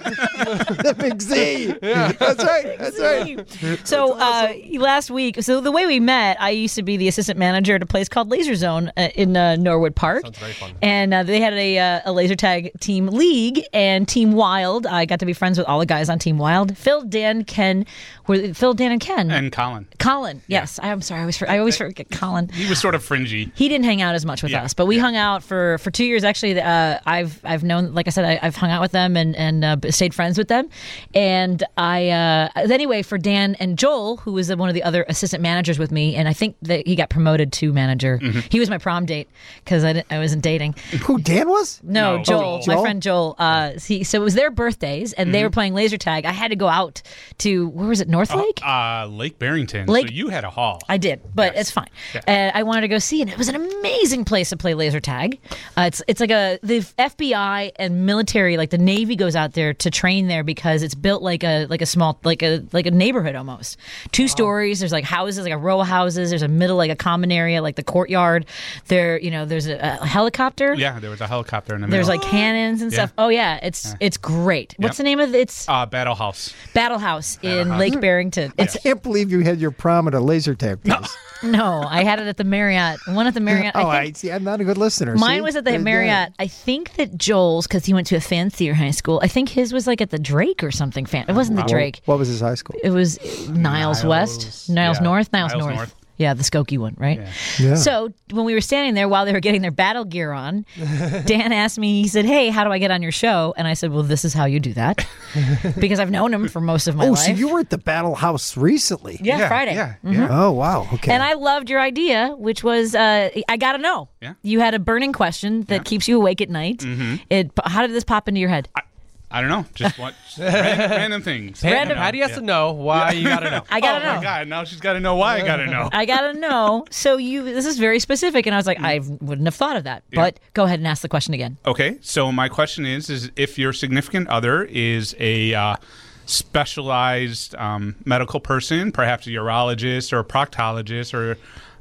The big Z. Yeah. That's right. That's right. So uh, last week, so the way we met, I used to be the assistant manager at a place called Laser Zone uh, in uh, Norwood Park. Sounds very fun. And uh, they had a, uh, a laser tag team league, and Team Wild. I got to be friends with all the guys on Team Wild. Phil, Dan, Ken, were Phil, Dan, and Ken. And Colin. Colin, yes. I'm sorry, I always, for, I always forget Colin. He was sort of fringy. He didn't hang out as much with Yeah. us, but we hung out for, for two years. Actually, uh, I've I've known, like I said, I, I've hung out with them and and uh, stayed friends with them. And I uh, anyway for Dan and Joel, who was one of the other assistant managers with me, and I think that he got promoted to manager. Mm-hmm. He was my prom date because I, didn't- I wasn't dating. Who, Dan was? No, No. Joel, Oh, my Joel? friend Joel. Uh, he, so it was their birthdays, and Mm-hmm. they were playing laser tag. I had to go out to where was it, North Lake? Uh, Lake Barrington. Lake- So you had a hall. I did, but Yes. it's fine. Yeah. Uh, I wanted to go see, and it was an amazing place to play laser tag. Uh, it's it's like a the F B I and military, like the Navy, goes out there to train there because it's built like a like a small like a like a neighborhood almost. Two stories. There's like houses, like a row of houses. There's a middle like a common area, like the courtyard. There, you know, there's a, a helicopter. Yeah, there was a helicopter in the There's middle. like cannons and Yeah. stuff. Oh yeah, it's it's great. What's Yep. the name of it? It's uh, Battle House. Battle House in House. Lake Barrington. It's I can't believe you had your prom at a laser tag place. no, I had it at the Marriott. One at the Marriott. Oh, I I think, see. I'm not a good listener. Mine see? was at the Yeah. Marriott. I think that Joel's, because he went to a fancier high school. I think his was like at the Drake or something. Fan- it wasn't the Drake. What was his high school? It was Niles, Niles, West, Niles yeah. North, Niles, Niles North. North. Yeah, the Skokie one, right? Yeah. Yeah. So when we were standing there while they were getting their battle gear on, Dan asked me, he said, hey, how do I get on your show? And I said, well, this is how you do that. Because I've known him for most of my Oh, life. so you were at the Battle House recently? yeah, Friday. Yeah, Mhm. yeah. Oh, wow. Okay. And I loved your idea, which was uh, I got to know. Yeah. You had a burning question that keeps you awake at night. Mm-hmm. It. How did this pop into your head? I don't know. Just what random, random things. Patty, Random- Patty has to know why you got to know. I got to oh know. my God! Now she's got to know why I got to know. I got to know. So you. This is very specific, and I was like, I wouldn't have thought of that. Yeah. But go ahead and ask the question again. Okay, so my question is: is if your significant other is a uh, specialized um, medical person, perhaps a urologist or a proctologist or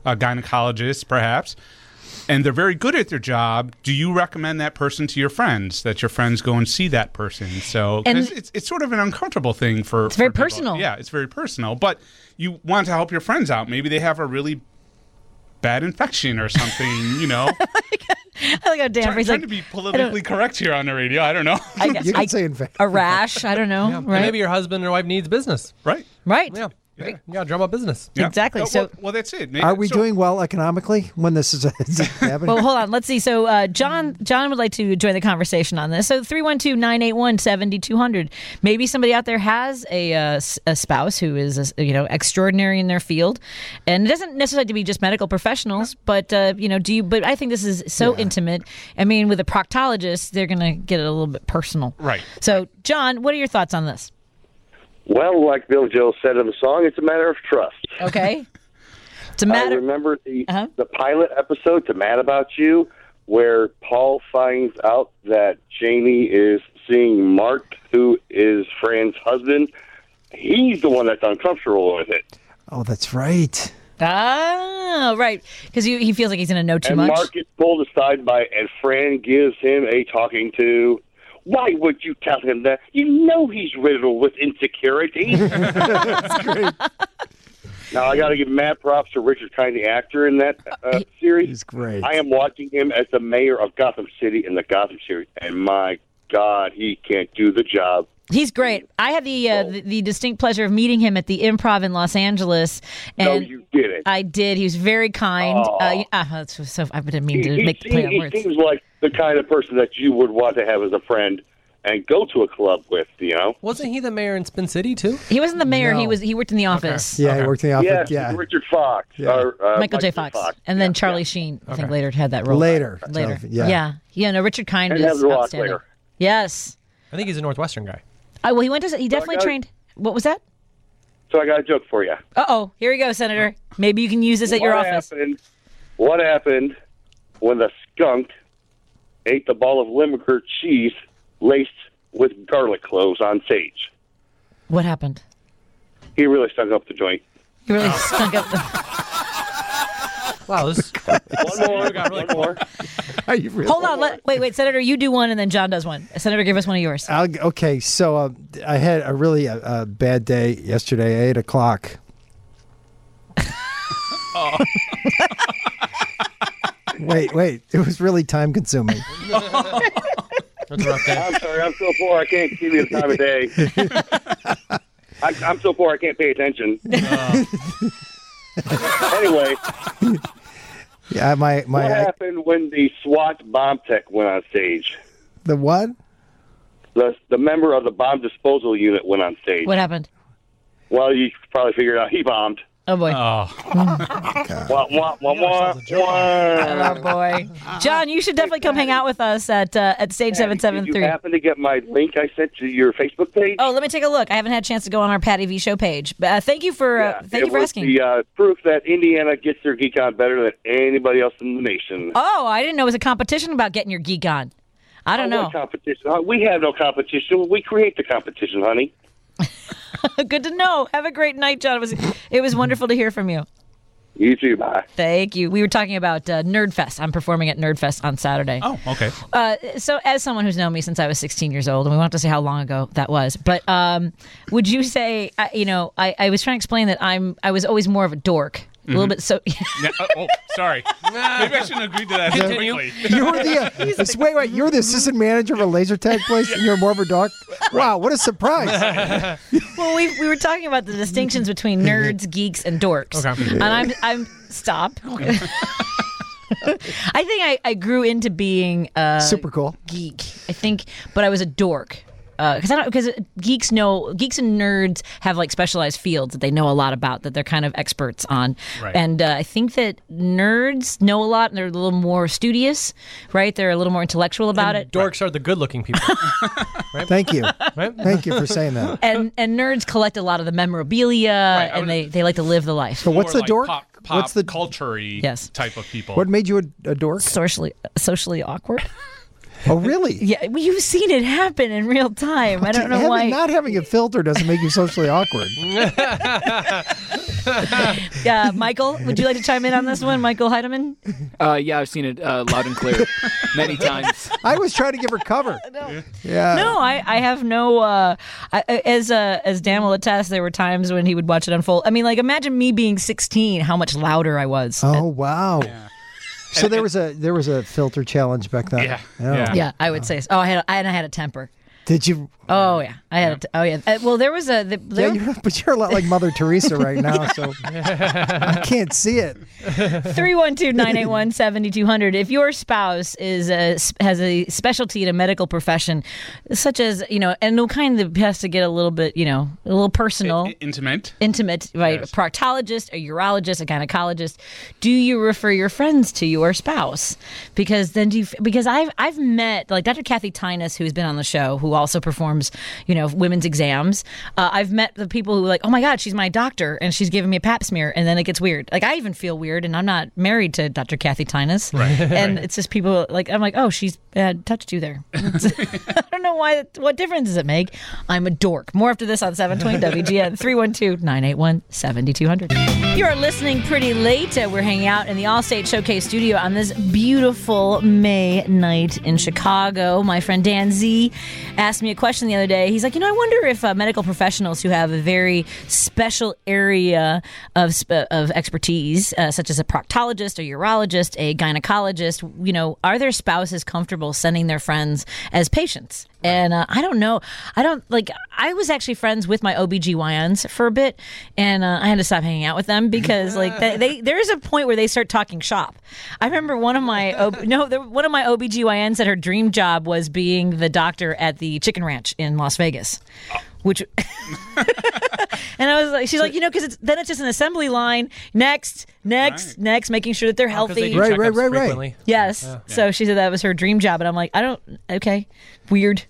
a gynecologist, perhaps, and they're very good at their job, do you recommend that person to your friends, that your friends go and see that person? So 'cause And- it's, it's sort of an uncomfortable thing for It's very for people. personal. Yeah, it's very personal. But you want to help your friends out. Maybe they have a really bad infection or something, you know. I like how Dan Try, Free's trying like, to be politically correct here on the radio. I don't know. I, You can I- say infection. a rash. I don't know. Yeah. Right. Maybe your husband or wife needs business. Right. Right. Yeah. Yeah. Yeah. Drum up business. Yeah. Exactly. Oh, So- well, well, that's it. Maybe- Are we so- doing well economically when this is, is it happening? Well, hold on. Let's see. So, uh, John, John would like to join the conversation on this. So, three one two, nine eight one, seven two zero zero. Maybe somebody out there has a, uh, s- a spouse who is, uh, you know, extraordinary in their field, and it doesn't necessarily have to be just medical professionals. But uh, you know, do you? But I think this is so intimate. I mean, with a proctologist, they're going to get it a little bit personal. Right. So, John, what are your thoughts on this? Well, like Bill Joe said in the song, it's a matter of trust. Okay. It's a I matter. remember the Uh-huh. the pilot episode to Mad About You, where Paul finds out that Jamie is seeing Mark, who is Fran's husband. He's the one that's uncomfortable with it. Oh, that's right. Ah, right. Because he feels like he's going to know too and much. Mark gets pulled aside by, and Fran gives him a talking to. Why would you tell him that? You know he's riddled with insecurity. That's great. Now, I got to give mad props to Richard Kind, the actor in that uh, series. He's great. I am watching him as the mayor of Gotham City in the Gotham series, and my God, he can't do the job. He's great. I had the, uh, the the distinct pleasure of meeting him at the Improv in Los Angeles. And No, you didn't. I did. He was very kind. Aw. Uh, uh, that's so I didn't mean He, to he, make the play on he words. seems like the kind of person that you would want to have as a friend and go to a club with, you know? Wasn't he the mayor in Spin City too? He wasn't the mayor. No. He was. He worked in the office. Yeah, he worked in the office. Yes, yeah. Richard Fox. Yeah. Or, uh, Michael J. Fox. and then Yeah, Charlie yeah. Sheen. I think later had that role. Later. Later. So, yeah. yeah. Yeah. No, Richard Kind And is Heather Rock outstanding. later. Yes. I think he's a Northwestern guy. Uh, well, he went to. He definitely got it. trained. What was that? So I got a joke for you. Uh oh. Here we go, Senator. Maybe you can use this at your what office. Happened, what happened when the skunk ate the ball of Limerick cheese laced with garlic cloves on stage? What happened? He really stunk up the joint. He really stunk up the. Wow, this One more. got really one more. Are you really? Hold on. Let, wait, wait, Senator. You do one, and then John does one. Senator, give us one of yours. I'll, okay, so uh, I had a really uh, uh, bad day yesterday, eight o'clock. Wait, wait. It was really time consuming. That's a rough day. I'm sorry. I'm so poor I can't give you the time of day. I, I'm so poor I can't pay attention. Anyway, Yeah, my my what happened when the SWAT bomb tech went on stage? the what? The the member of the bomb disposal unit went on stage. What happened? Well, you probably figured out he bombed. Oh boy. Oh, Wah, wah, wah, wah, wah. Oh boy. John, you should definitely come hang out with us at uh, at Stage seven seven Did you three. happen to get my link I sent to your Facebook page? Oh, let me take a look. I haven't had a chance to go on our Patty V Show page. But uh, thank you for uh, Yeah, thank it you for was asking. The uh, proof that Indiana gets their geek on better than anybody else in the nation. Oh, I didn't know it was a competition about getting your geek on. I don't Oh, know. what competition? Uh, We have no competition. We create the competition, honey. Good to know. Have a great night, John. It was it was wonderful to hear from you. You too. Bye. Thank you. We were talking about uh, Nerdfest. I'm performing at Nerdfest on Saturday. oh, okay. Uh, so, as someone who's known me since I was sixteen years old, and we won't have to say how long ago that was, but um, would you say, uh, you know, I, I was trying to explain that I'm I was always more of a dork, a little bit so. Yeah, uh, oh, sorry. Maybe I shouldn't agree to that so Continue. quickly. You were the uh, this- wait, wait. You were the assistant manager of a laser tag place, and you're more of a dog. Wow, what a surprise! Well, we we were talking about the distinctions between nerds, geeks, and dorks, Okay. and I'm I'm stop. I think I, I grew into being a Super cool. geek. I think, but I was a dork. Because I don't because geeks know geeks and nerds have like specialized fields that they know a lot about that they're kind of experts on, Right. and uh, I think that nerds know a lot and they're a little more studious, right? They're a little more intellectual about it. Dorks are the good-looking people. Thank you, Right? thank you for saying that. And and nerds collect a lot of the memorabilia I and would- they, they like to live the life. So what's More the like dork? Pop, pop What's the culture-y Yes. type of people. what made you a, a dork? Socially socially awkward. Oh, really? Yeah, well, you've seen it happen in real time. I don't know Having- why. Not having a filter doesn't make you socially awkward. uh, Michael, would you like to chime in on this one? Michael Heidemann? Uh, yeah, I've seen it uh, loud and clear many times. I was trying to give her cover. no. Yeah. No, I, I have no. Uh, I, as uh, as Dan will attest, there were times when he would watch it unfold. I mean, like imagine me being sixteen, how much louder I was. Oh wow. Yeah. So there was a there was a filter challenge back then. Yeah. Oh. Yeah, yeah I would say. So. Oh, I had a, and I had a temper. Did you? Oh yeah, I had. A t- oh yeah. Uh, well, there was a. The, there... Yeah, you're, but you're a lot like Mother Teresa right now, so I can't see it. three one two, nine eight one, seven two zero zero. If your spouse is a, has a specialty in a medical profession, such as you know, and no kind of has to get a little bit, you know, a little personal, I- intimate, intimate, right? Yes. A proctologist, a urologist, a gynecologist. Do you refer your friends to your spouse? Because then do you? Because I've I've met like Doctor Kathy Tynas, who's been on the show, who also performs, you know, women's exams. Uh, I've met the people who are like, oh my God, she's my doctor and she's giving me a pap smear, and then it gets weird. Like I even feel weird, and I'm not married to Doctor Kathy Tynas, right. and right. it's just people like I'm like, oh, she's uh, touched you there. I don't know why. What difference does it make? I'm a dork. More after this on seven twenty W G N. three one two, nine eight one, seven two zero zero. You are listening pretty late. Uh, we're hanging out in the Allstate Showcase studio on this beautiful May night in Chicago. My friend Dan Z asked me a question the other day. He's like, you know, I wonder if uh, medical professionals who have a very special area of sp- of expertise, uh, such as a proctologist, a urologist, a gynecologist, you know, are their spouses comfortable sending their friends as patients? And uh, I don't know. I don't like. I was actually friends with my O B G Y Ns for a bit, and uh, I had to stop hanging out with them because, like, they, they there is a point where they start talking shop. I remember one of my O B, no, there, one of my O B G Y Ns said her dream job was being the doctor at the Chicken Ranch in Las Vegas. Which, and I was like, she's like, you know, because it's then it's just an assembly line. Next, next, right. next, making sure that they're oh, healthy. they right, right, right, right. Yes. Yeah. So she said that was her dream job, and I'm like, I don't. Okay, weird.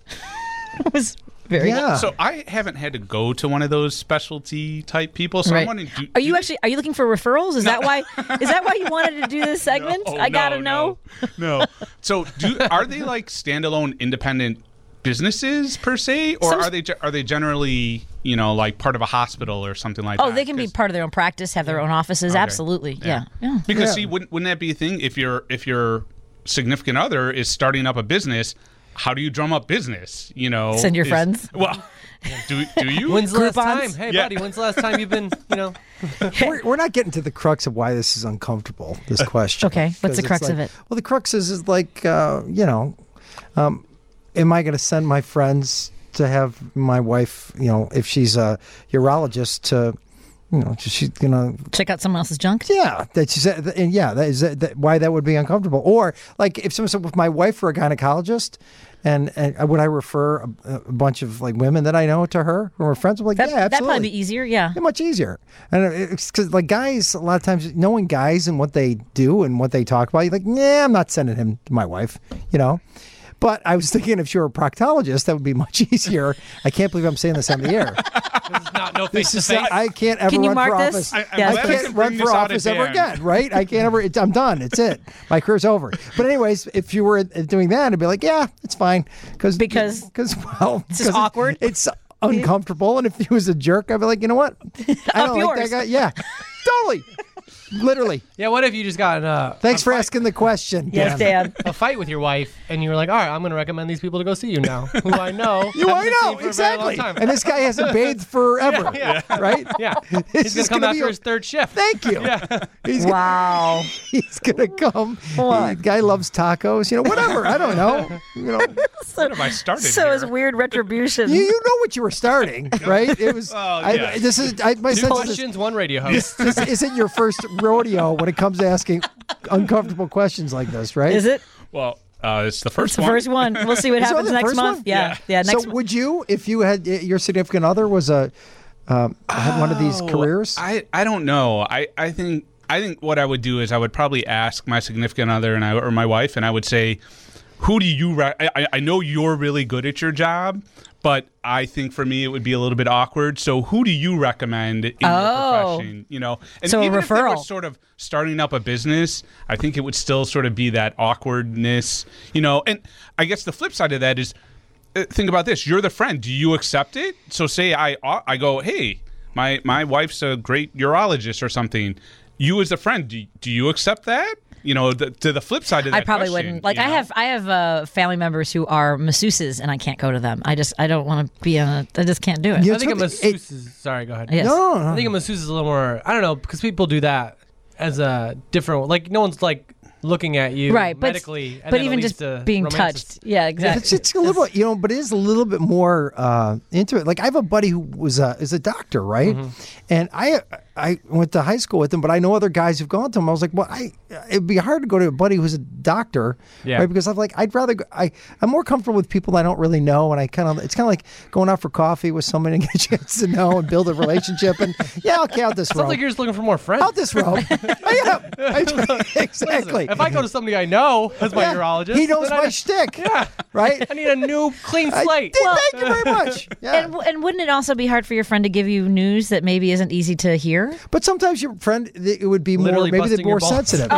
It was very. Yeah. So I haven't had to go to one of those specialty type people. So right. I'm wondering, do, are you do, actually are you looking for referrals? Is no. that why? Is that why you wanted to do this segment? No, I gotta no, know. No. no. So do are they like standalone independent businesses per se, or Some, are they are they generally, you know, like part of a hospital or something like oh, that? Oh, they can be part of their own practice, have their own offices. Okay. Absolutely, yeah. yeah. yeah. Because yeah. see, wouldn't wouldn't that be a thing if your if your significant other is starting up a business? How do you drum up business? You know, send your is, friends. Well, do do you? When's the last Groupons? time? Hey, Yeah. buddy, when's the last time you've been? You know, we're, we're not getting to the crux of why this is uncomfortable. This question. Okay, what's the 'Cause crux it's of like- it? Well, the crux is, is like, uh, you know, um, am I going to send my friends to have my wife, you know, if she's a urologist, to, you know, she's going to check out someone else's junk? Yeah, that she said, and yeah, that is that, that, why that would be uncomfortable. Or like if someone said, with my wife for a gynecologist, and, and would I refer a, a bunch of like women that I know to her who are friends? I'm like, that, yeah, absolutely. That'd probably be easier. Yeah, yeah, much easier. And it's because like guys, a lot of times knowing guys and what they do and what they talk about, you're like, nah, I'm not sending him to my wife, you know. But I was thinking if she were a proctologist, that would be much easier. I can't believe I'm saying this on the air. this is not no face to This is, face. I can't ever Can you run mark for this? office. I, I'm Yeah. I glad can't can run bring for this out office of ever Dan. again, right? I can't ever. It, I'm done. It's it. My career's over. But anyways, if you were doing that, I'd be like, yeah, it's fine. Cause, Because- because well, This is 'cause it- awkward? It's uncomfortable. And if he was a jerk, I'd be like, you know what? I don't like yours. that guy. Yeah, totally. Literally. Yeah, what if you just got in a, Thanks a for fight, asking the question. Yes, Dan. a fight with your wife, and you were like, all right, I'm going to recommend these people to go see you now, who I know. You haven't I seen know for a very long exactly. time. And this guy hasn't bathed forever, Yeah, right? Yeah, This he's going is to come gonna after be a- his third shift. Thank you. Yeah. He's Wow. He's gonna come. The guy loves tacos. You know, whatever. I don't know. You know, What have I started So here? it's weird retribution. you, you know what you were starting, right? It was. Oh, I, yeah. this is. I, my Two sense is questions, one radio host. this, this isn't your first rodeo when it comes to asking uncomfortable questions like this, right? Is it? Well, uh, it's the first It's the one. first one. We'll see what Is it happens the next first month. one? Yeah. yeah, next So, month. would you, if you had your significant other was a um, had one of these Oh, careers? I, I don't know. I, I think I think what I would do is I would probably ask my significant other and I or my wife, and I would say, who do you? Re- I, I know you're really good at your job, but I think for me it would be a little bit awkward. So who do you recommend in Oh. your profession? You know, and So a even if they were referral. sort of starting up a business, I think it would still sort of be that awkwardness. You know, and I guess the flip side of that is, uh, think about this: you're the friend. Do you accept it? So say I I go, hey. my my wife's a great urologist or something. You as a friend, do, do you accept that? You know, the, to the flip side of that I probably question, wouldn't. Like, you I know? have, I have uh, family members who are masseuses, and I can't go to them. I just, I don't want to be on. A, I just can't do it. You I think a took- masseuse is... Sorry, go ahead. Yes. No, no, no. I think a masseuse is a little more... I don't know, because people do that as a different... Like, no one's, like, looking at you Right, but- medically. and but then even at just least, uh, being romantic- touched. Yeah, exactly. It's, it's a little, you know, but it is a little bit more uh, intimate. Like I have a buddy who was a, is a doctor, right? And I I went to high school with him, but I know other guys who've gone to him. I was like, well, I it'd be hard to go to a buddy who's a doctor, Yeah. right? Because I'm like, I'd rather go, I I'm more comfortable with people I don't really know, and I kind of it's kind of like going out for coffee with somebody and get a chance to know and build a relationship. And yeah, okay, out this Sounds rope. like you're just looking for more friends. Out this rope. Oh, yeah, I- exactly. If I go to somebody I know as my Yeah, urologist... he knows then my I, shtick. Yeah. Right? I need a new, clean I slate. did, thank you very much. Yeah. And, and wouldn't it also be hard for your friend to give you news that maybe isn't easy to hear? But sometimes your friend, it would be more, Literally maybe they're busting your more balls. sensitive.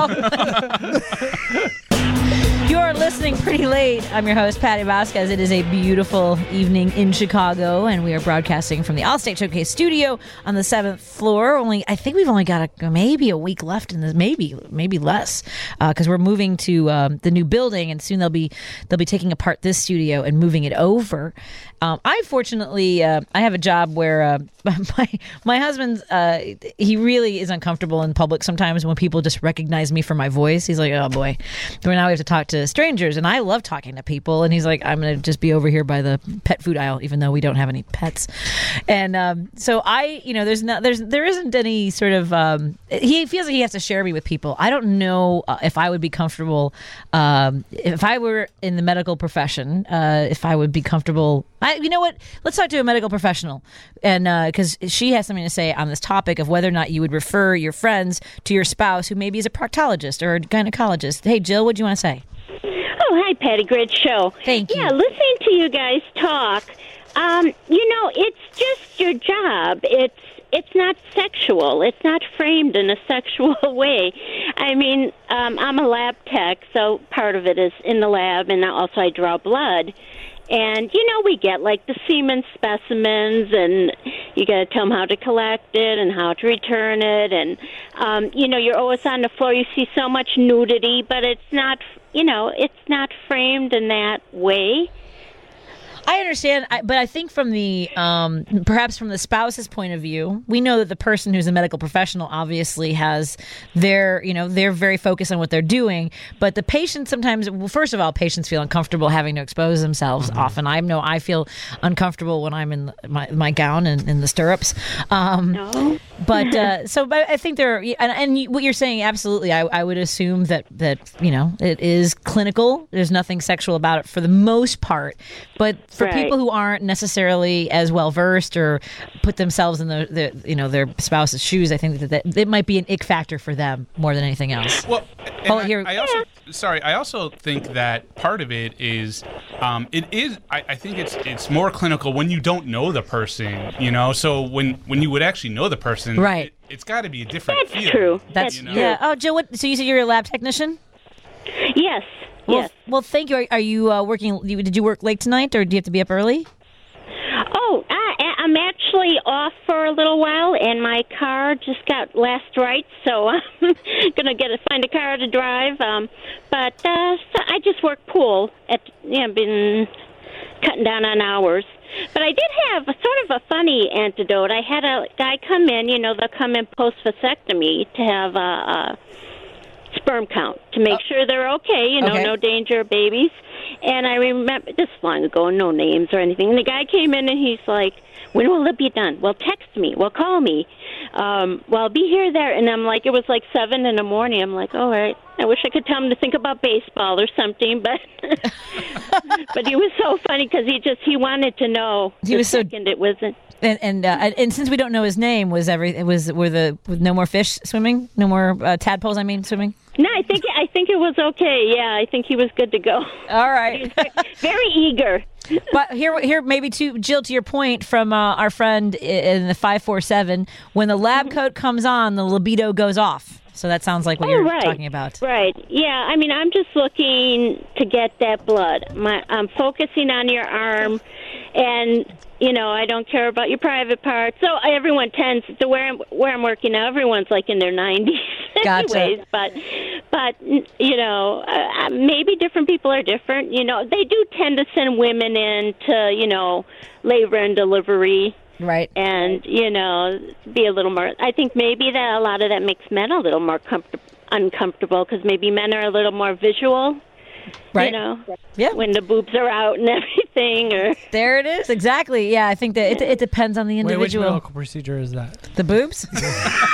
You're listening pretty late. I'm your host, Patty Vasquez. It is a beautiful evening in Chicago, and we are broadcasting from the Allstate Showcase studio on the seventh floor. Only, I think we've only got a, maybe a week left in this, maybe maybe less, because uh, we're moving to um, the new building, and soon they'll be they'll be taking apart this studio and moving it over. Um, I fortunately uh, I have a job where uh, my my husband uh, he really is uncomfortable in public sometimes when people just recognize me for my voice. He's like, oh boy, so now we have to talk to strangers, and I love talking to people. And he's like, I'm going to just be over here by the pet food aisle, even though we don't have any pets. And um, so I, you know, there's not there's there isn't any sort of um, he feels like he has to share me with people. I don't know uh, if I would be comfortable um, if I were in the medical profession. Uh, if I would be comfortable. I, you know what? Let's talk to a medical professional, and because uh, she has something to say on this topic of whether or not you would refer your friends to your spouse who maybe is a proctologist or a gynecologist. Hey, Jill, what do you want to say? Oh, hi, Patty. Great show. Thank you. Yeah, listening to you guys talk, um, you know, it's just your job. It's it's not sexual. It's not framed in a sexual way. I mean, um, I'm a lab tech, so part of it is in the lab, and also I draw blood. And, you know, we get, like, the semen specimens, and you got to tell them how to collect it and how to return it. And, um, you know, you're always on the floor. You see so much nudity, but it's not, you know, it's not framed in that way. I understand, I, but I think from the um, perhaps from the spouse's point of view, we know that the person who's a medical professional obviously has their, you know, they're very focused on what they're doing. But the patient sometimes, well, first of all, patients feel uncomfortable having to expose themselves. Mm-hmm. Often, I know I feel uncomfortable when I'm in my, my gown and in the stirrups. Um, no. But uh, so, but I think there, are, and, and what you're saying, absolutely, I, I would assume that that you know it is clinical. There's nothing sexual about it for the most part, but for Right. people who aren't necessarily as well versed or put themselves in the, the you know their spouse's shoes, I think that, that it might be an ick factor for them more than anything else. Well, and Oh, I, here- I also sorry. I also think that part of it is um, it is. I, I think it's it's more clinical when you don't know the person. You know, so when when you would actually know the person, Right. It, it's got to be a different. That's feeling, true. That's you know? yeah. Oh, Jill, what? So you said you're a lab technician? Yes. Well, yes. well, thank you. Are, are you uh, working? you- Did you work late tonight, or do you have to be up early? Oh, I, I'm actually off for a little while, and my car just got last rights, so I'm gonna get to find a car to drive. Um, but uh, so I just work pool. At yeah, been cutting down on hours. But I did have a sort of a funny antidote. I had a guy come in. You know, they'll come in post vasectomy to have a, a sperm count to make Oh. sure they're okay. You know, Okay. no danger of babies. And I remember this long ago, no names or anything. And the guy came in and he's like, "When will it be done? Well, text me. Well, call me. Um, well, I'll be here there." And I'm like, it was like seven in the morning. I'm like, all right. I wish I could tell him to think about baseball or something, but but he was so funny because he just he wanted to know. He the was so- second it wasn't. And and, uh, and and since we don't know his name, was every it was were the with no more fish swimming, no more uh, tadpoles? I mean, swimming. No, I think I think it was okay. Yeah, I think he was good to go. All right. Very eager. But here, here, maybe to Jill, to your point from uh, our friend in the five four seven, when the lab coat comes on, the libido goes off. So that sounds like what Oh, you're right. talking about. Right. Yeah. I mean, I'm just looking to get that blood. My, I'm focusing on your arm, and you know, I don't care about your private parts. So everyone tends to where I'm, where I'm working now. Everyone's like in their nineties, Gotcha. anyways. But but you know, uh, maybe different people are different. You know, they do tend to send women in to you know labor and delivery. Right. And, you know, be a little more, I think maybe that a lot of that makes men a little more comfort- uncomfortable because maybe men are a little more visual. Right. You know, yeah. when the boobs are out and everything. Or There it is. Exactly. Yeah, I think that it, it depends on the Wait, which individual. medical procedure is that? The boobs? The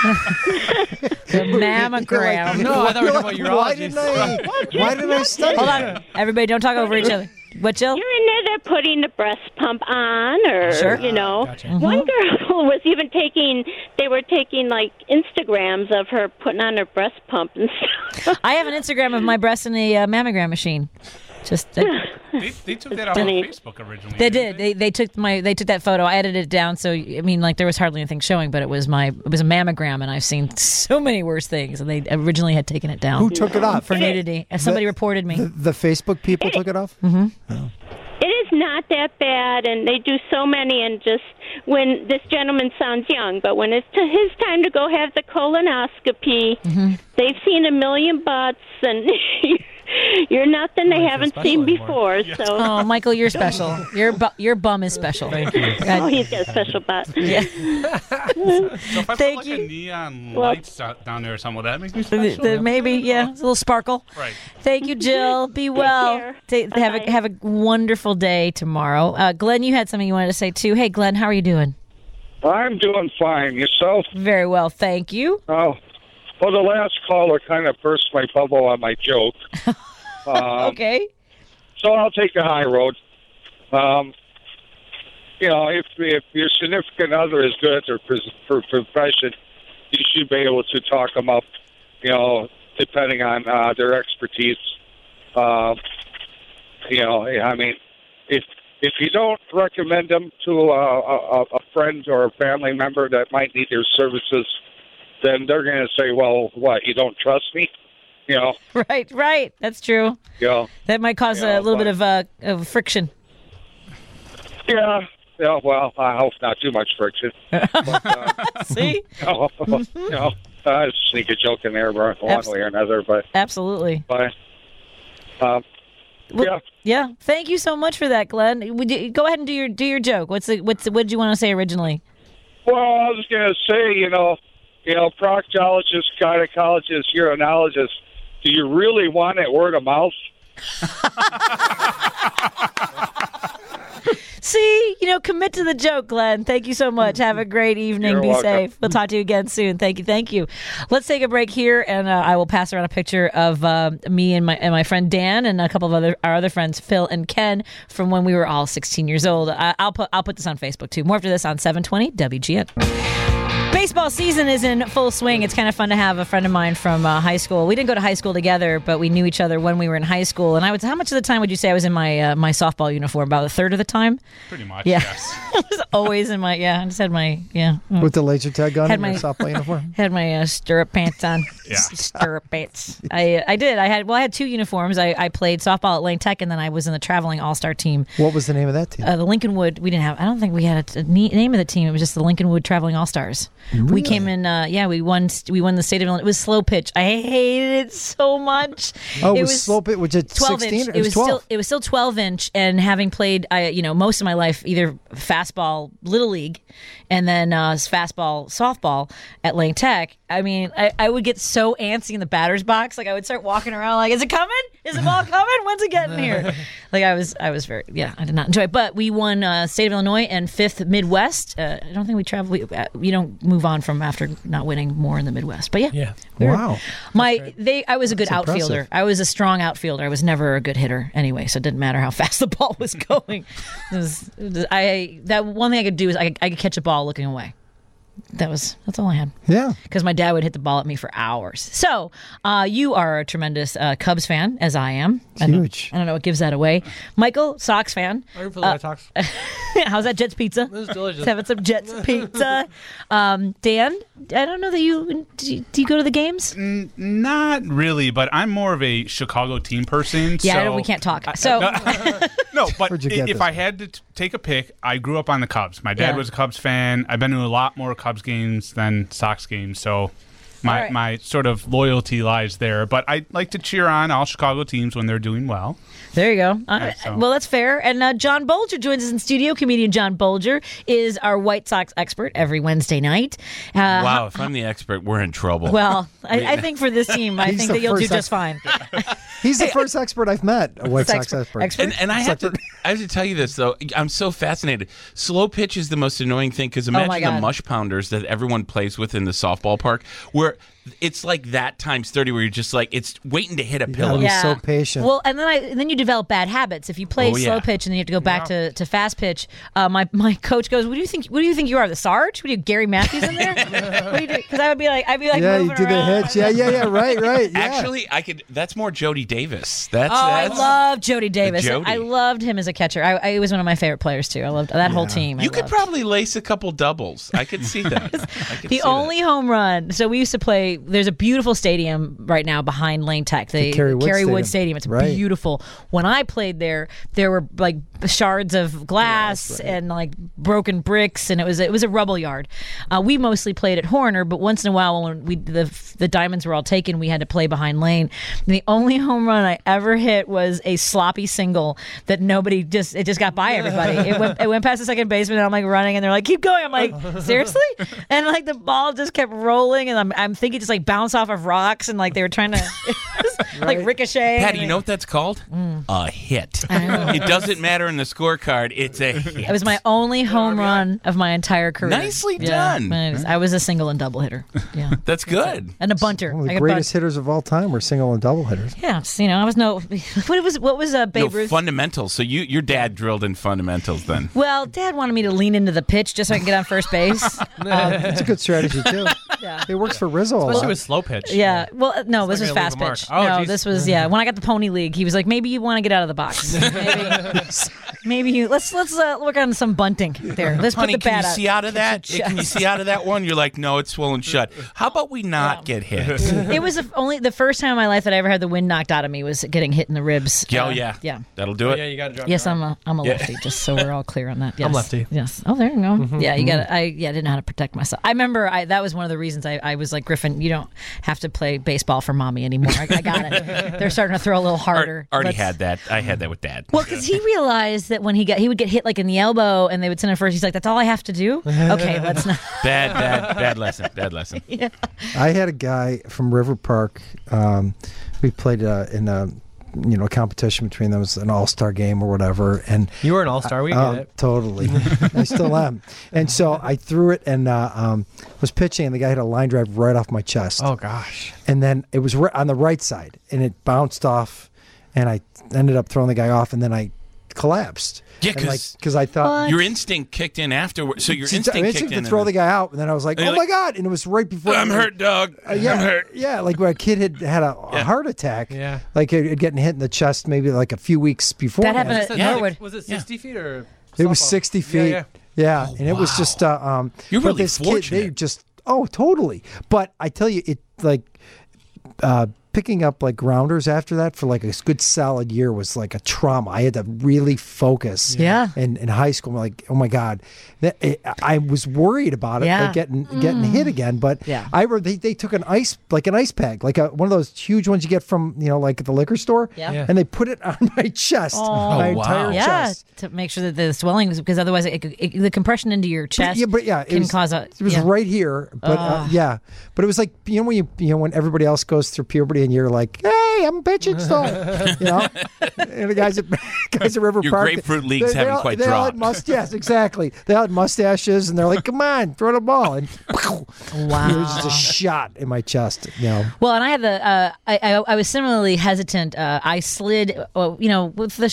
mammogram. No, I thought we were talking about Why urology. didn't I? Why didn't I study? Hold that? on. Everybody don't talk over each other. What, Jill? you're in there, they're putting the breast pump on, or, Sure. you know. Gotcha. One girl was even taking, they were taking, like, Instagrams of her putting on her breast pump and stuff. I have an Instagram of my breast in a uh, mammogram machine. Just uh, They, they took that off of Funny. Facebook originally. they didn't did. They they took my they took that photo. I edited it down, so I mean, like there was hardly anything showing, but it was my it was a mammogram, and I've seen so many worse things. And they originally had taken it down Who took it off? for nudity. As somebody The- reported me. The, the Facebook people took it off? It is not that bad, and they do so many. And just when this gentleman sounds young, but when it's to his time to go have the colonoscopy, Mm-hmm. they've seen a million butts, and you're nothing they feel haven't special seen anymore. before. So, Oh, Michael, you're special. Your bu- your bum is special. Thank you. oh, he's got a special butt. Yeah. So if I Thank put like you. a neon Well- lights out down there or something, would that make me The- special? the- maybe, yeah, it's a little sparkle. Right. Thank you, Jill. Be well. care. Ta- have a Bye-bye. have a wonderful day tomorrow. Uh, Glenn, you had something you wanted to say too. Hey, Glenn, how are you doing? I'm doing fine. Yourself? Very well, thank you. Oh, well, the last caller kind of burst my bubble on my joke. um, Okay. So I'll take the high road. Um, you know, if if your significant other is good or pres- for profession, you should be able to talk them up. You know, depending on uh, their expertise. Uh, you know, I mean, if if you don't recommend them to a, a, a friend or a family member that might need their services, then they're going to say, "Well, what? You don't trust me?" You know. Right, right. That's true. You know. That might cause Yeah, a little but- bit of uh, of friction. Yeah. Yeah. Well, I hope not too much friction. But, uh, See? you know, you know, I just sneak a joke in there, one Abs- way or another. But, Absolutely. but, um, Well, yeah. Yeah. Thank you so much for that, Glenn. Would you, go ahead and do your do your joke. What's the, what's the, what did you want to say originally? Well, I was going to say, you know, you know, proctologists, gynecologists, urologists. Do you really want it word of mouth? See, you know, commit to the joke, Glenn. Thank you so much. Have a great evening. You're Be welcome. safe. We'll talk to you again soon. Thank you. Thank you. Let's take a break here, and uh, I will pass around a picture of uh, me and my and my friend Dan and a couple of other our other friends, Phil and Ken, from when we were all sixteen years old. I, I'll put I'll put this on Facebook too. More after this on seven twenty W G N. Baseball season is in full swing. It's kind of fun to have a friend of mine from uh, high school. We didn't go to high school together, but we knew each other when we were in high school. And I would, how much of the time would you say I was in my uh, my softball uniform? About a third of the time. Pretty much, Yeah. yes. I was always in my yeah. I just had my yeah. mm. With the laser tag gun Had and my- your softball uniform? Had my uh, stirrup pants on. Yeah. S- stirrup pants. I I did. I had well, I had two uniforms. I, I played softball at Lane Tech, and then I was in the traveling all star team. What was the name of that team? Uh, the Lincolnwood. We didn't have. I don't think we had a, a ne- name of the team. It was just the Lincolnwood Traveling All Stars. We Really? came in. Uh, yeah, we won. We won the state of Illinois. It was slow pitch. I hated it so much. Oh, it was slow pitch. Was it twelve sixteen? inch. It was still. twelve. It was still twelve inch. And having played, I you know, most of my life either fastball, little league, and then uh, fastball, softball at Lane Tech. I mean, I, I would get so antsy in the batter's box. Like I would start walking around, like, "Is it coming? Is the ball coming? When's it getting here?" Like I was, I was very, yeah, I did not enjoy it. But we won uh, state of Illinois and fifth Midwest. Uh, I don't think we travel. We, uh, you don't move on from after not winning more in the Midwest. But yeah, Yeah. we were- Wow. My they, I was a good That's impressive. outfielder. I was a strong outfielder. I was never a good hitter anyway, so it didn't matter how fast the ball was going. It was, it was- I that one thing I could do is I, I could catch a ball looking away. That was that's all I had. Yeah. Because my dad would hit the ball at me for hours. So uh, you are a tremendous uh, Cubs fan, as I am. I don't- Huge. I don't know what gives that away. Michael, Sox fan. I root for the White Sox. How's that Jets pizza? It was delicious. Having some Jets pizza. Um, Dan, I don't know that you do, you do you go to the games? N- not really, but I'm more of a Chicago team person. Yeah, so I don't- we can't talk. So no, but Where'd you i- get if this? I had to t- take a pick, I grew up on the Cubs. My dad Yeah. was a Cubs fan. I've been to a lot more Cubs games than Sox games, so my All right. my sort of loyalty lies there. But I like to cheer on all Chicago teams when they're doing well. there you go. Uh, Yeah, so- Well, that's fair. And uh, John Bolger joins us in studio. Comedian John Bolger is our White Sox expert every Wednesday night. Uh, Wow, if I'm the expert, we're in trouble. Well, I, I think for this team, I He's think the that you'll do first just ex- fine. He's the first expert I've met, a White Sox Expert- expert. expert. And, and I have to, I have to tell you this though. I'm so fascinated. Slow pitch is the most annoying thing because imagine the God. mush pounders that everyone plays with in the softball park, where it's like that times thirty, where you're just like it's waiting to hit a gotta pillow. be so patient. Well, and then I and then you develop bad habits. If you play Oh, slow yeah. pitch and then you have to go back to, to fast pitch, uh, my my coach goes, "What do you think? What do you think you are, the Sarge? What are you, Gary Matthews in there? What do you do?" Because I would be like, I'd be like, yeah, you moving do the around. hitch. Yeah, yeah, yeah. Right, right. Yeah. Actually, I could. That's more Jody Davis. That's. Oh, I that's, love Jody Davis. Jody. I loved him as a catcher. I, I he was one of my favorite players too. I loved that whole team. I You could loved. probably lace a couple doubles. I could see that. I could The see only home run. So we used to play. There's a beautiful stadium right now behind Lane Tech, the, The Kerry Wood Wood Stadium. Stadium. It's Right. beautiful. When I played there, there were like shards of glass and like broken bricks, and it was it was a rubble yard. Uh, we mostly played at Horner, but once in a while when we the the diamonds were all taken, we had to play behind Lane. And the only home run I ever hit was a sloppy single that nobody just it just got by everybody. It went it went past the second baseman, and I'm like running, and they're like, "Keep going." I'm like, "Seriously?" And like the ball just kept rolling, and I'm I'm thinking just like bounce off of rocks, and like they were trying to like ricochet. that. Patty, and you they- know what that's called? A hit. know. It doesn't matter in the scorecard. It's a hit. It was my only home run of my entire career. Nicely Yeah, done. it was- I was a single and double hitter. Yeah, That's good. and a bunter. One of I the could greatest bunt. hitters of all time were single and double hitters. Yeah, it's, you know, I was no. What was what was uh, Babe No, Ruth? fundamentals. So you, your dad drilled in fundamentals then. Well, Dad wanted me to lean into the pitch just so I can get on first base. That's a good strategy too. Yeah. It works for Rizzo a Especially lot. with slow pitch. Yeah. Well, uh, no, It's this was not gonna fast leave a mark. pitch. Oh, no, geez. this was yeah. When I got the Pony League, he was like, maybe you want to get out of the box. Maybe, maybe you let's let's uh, work on some bunting there. Let's Honey, put the can bat you out. see out of that? Get your Can you chest. see out of that one? You're like, no, it's swollen shut. How about we not get hit? It was the, only the first time in my life that I ever had the wind knocked out of me was getting hit in the ribs. Oh, Uh, yeah. yeah. That'll do it. Yeah, you got to drop. Yes, your I'm arm. a I'm a Yeah. lefty. Just so we're all clear on that. Yes. I'm lefty. Yes. Oh, there you go. Mm-hmm, Yeah, you got. to I yeah, I didn't know how to protect myself. I remember I that was one of the reasons I, I was like, Griffin, you don't have to play baseball for mommy anymore. I, I got it. They're starting to throw a little harder. Art, already Let's- had that. I had that with dad. Well, because he realized that when he got he would get hit like in the elbow, and they would send him first. He's like, "That's all I have to do." Okay, let's not. Bad, bad, bad lesson. Bad lesson. Yeah. I had a guy from River Park. Um, we played uh, in a you know competition between them. It was an all star game or whatever. And You were an all-star. We oh, get it. totally. I still am. And so I threw it and uh, um, was pitching, and the guy had a line drive right off my chest. Oh gosh. And then it was ri- on the right side, and it bounced off, and I ended up throwing the guy off, and then I collapsed. Yeah, And, like, 'cause because I thought Your instinct kicked in afterward. So your It's- instinct I mean, kicked to in. throw and the guy out, and then I was like, And "Oh you're my like, god!" And it was right before I'm hurt, dog. Uh, yeah, I'm hurt. Yeah, like when a kid had had a, a Yeah. heart attack. Yeah. like it, it getting hit in the chest, maybe like a few weeks before. That happened at Yeah. Norwood. Was it sixty feet or? It was softball? sixty feet. Yeah, Yeah, and it was just. Uh, um, You're but really this Kid, they fortunate. just. Oh, totally. But I tell you, it like. Uh, picking up like grounders after that for like a good solid year was like a trauma. I had to really focus. Yeah. In, in high school, I'm like, oh my god, that, it, I was worried about it, Yeah. like getting getting hit again. But Yeah. I re- they, they took an ice like an ice pack, like a, one of those huge ones you get from you know like at the liquor store, Yeah. Yeah. and they put it on my chest, Oh, my wow. entire Yeah, chest. to make sure that the swelling was because otherwise it, it, the compression into your But- chest yeah, but yeah, it can was, cause a. It was yeah. right here, but uh, yeah, but it was like you know when you you know when everybody else goes through puberty and you're like, hey, I'm pitching still, you know, and the guys at guys at River Your Park, grapefruit leagues they, they haven't all, quite they all had dropped. must- yes, exactly. They all had mustaches, and they're like, come on, throw the ball, and Wow. there was just a shot in my chest, you know. Well, and I had the uh, I, I I was similarly hesitant. Uh, I slid, uh, you know, with the Chicago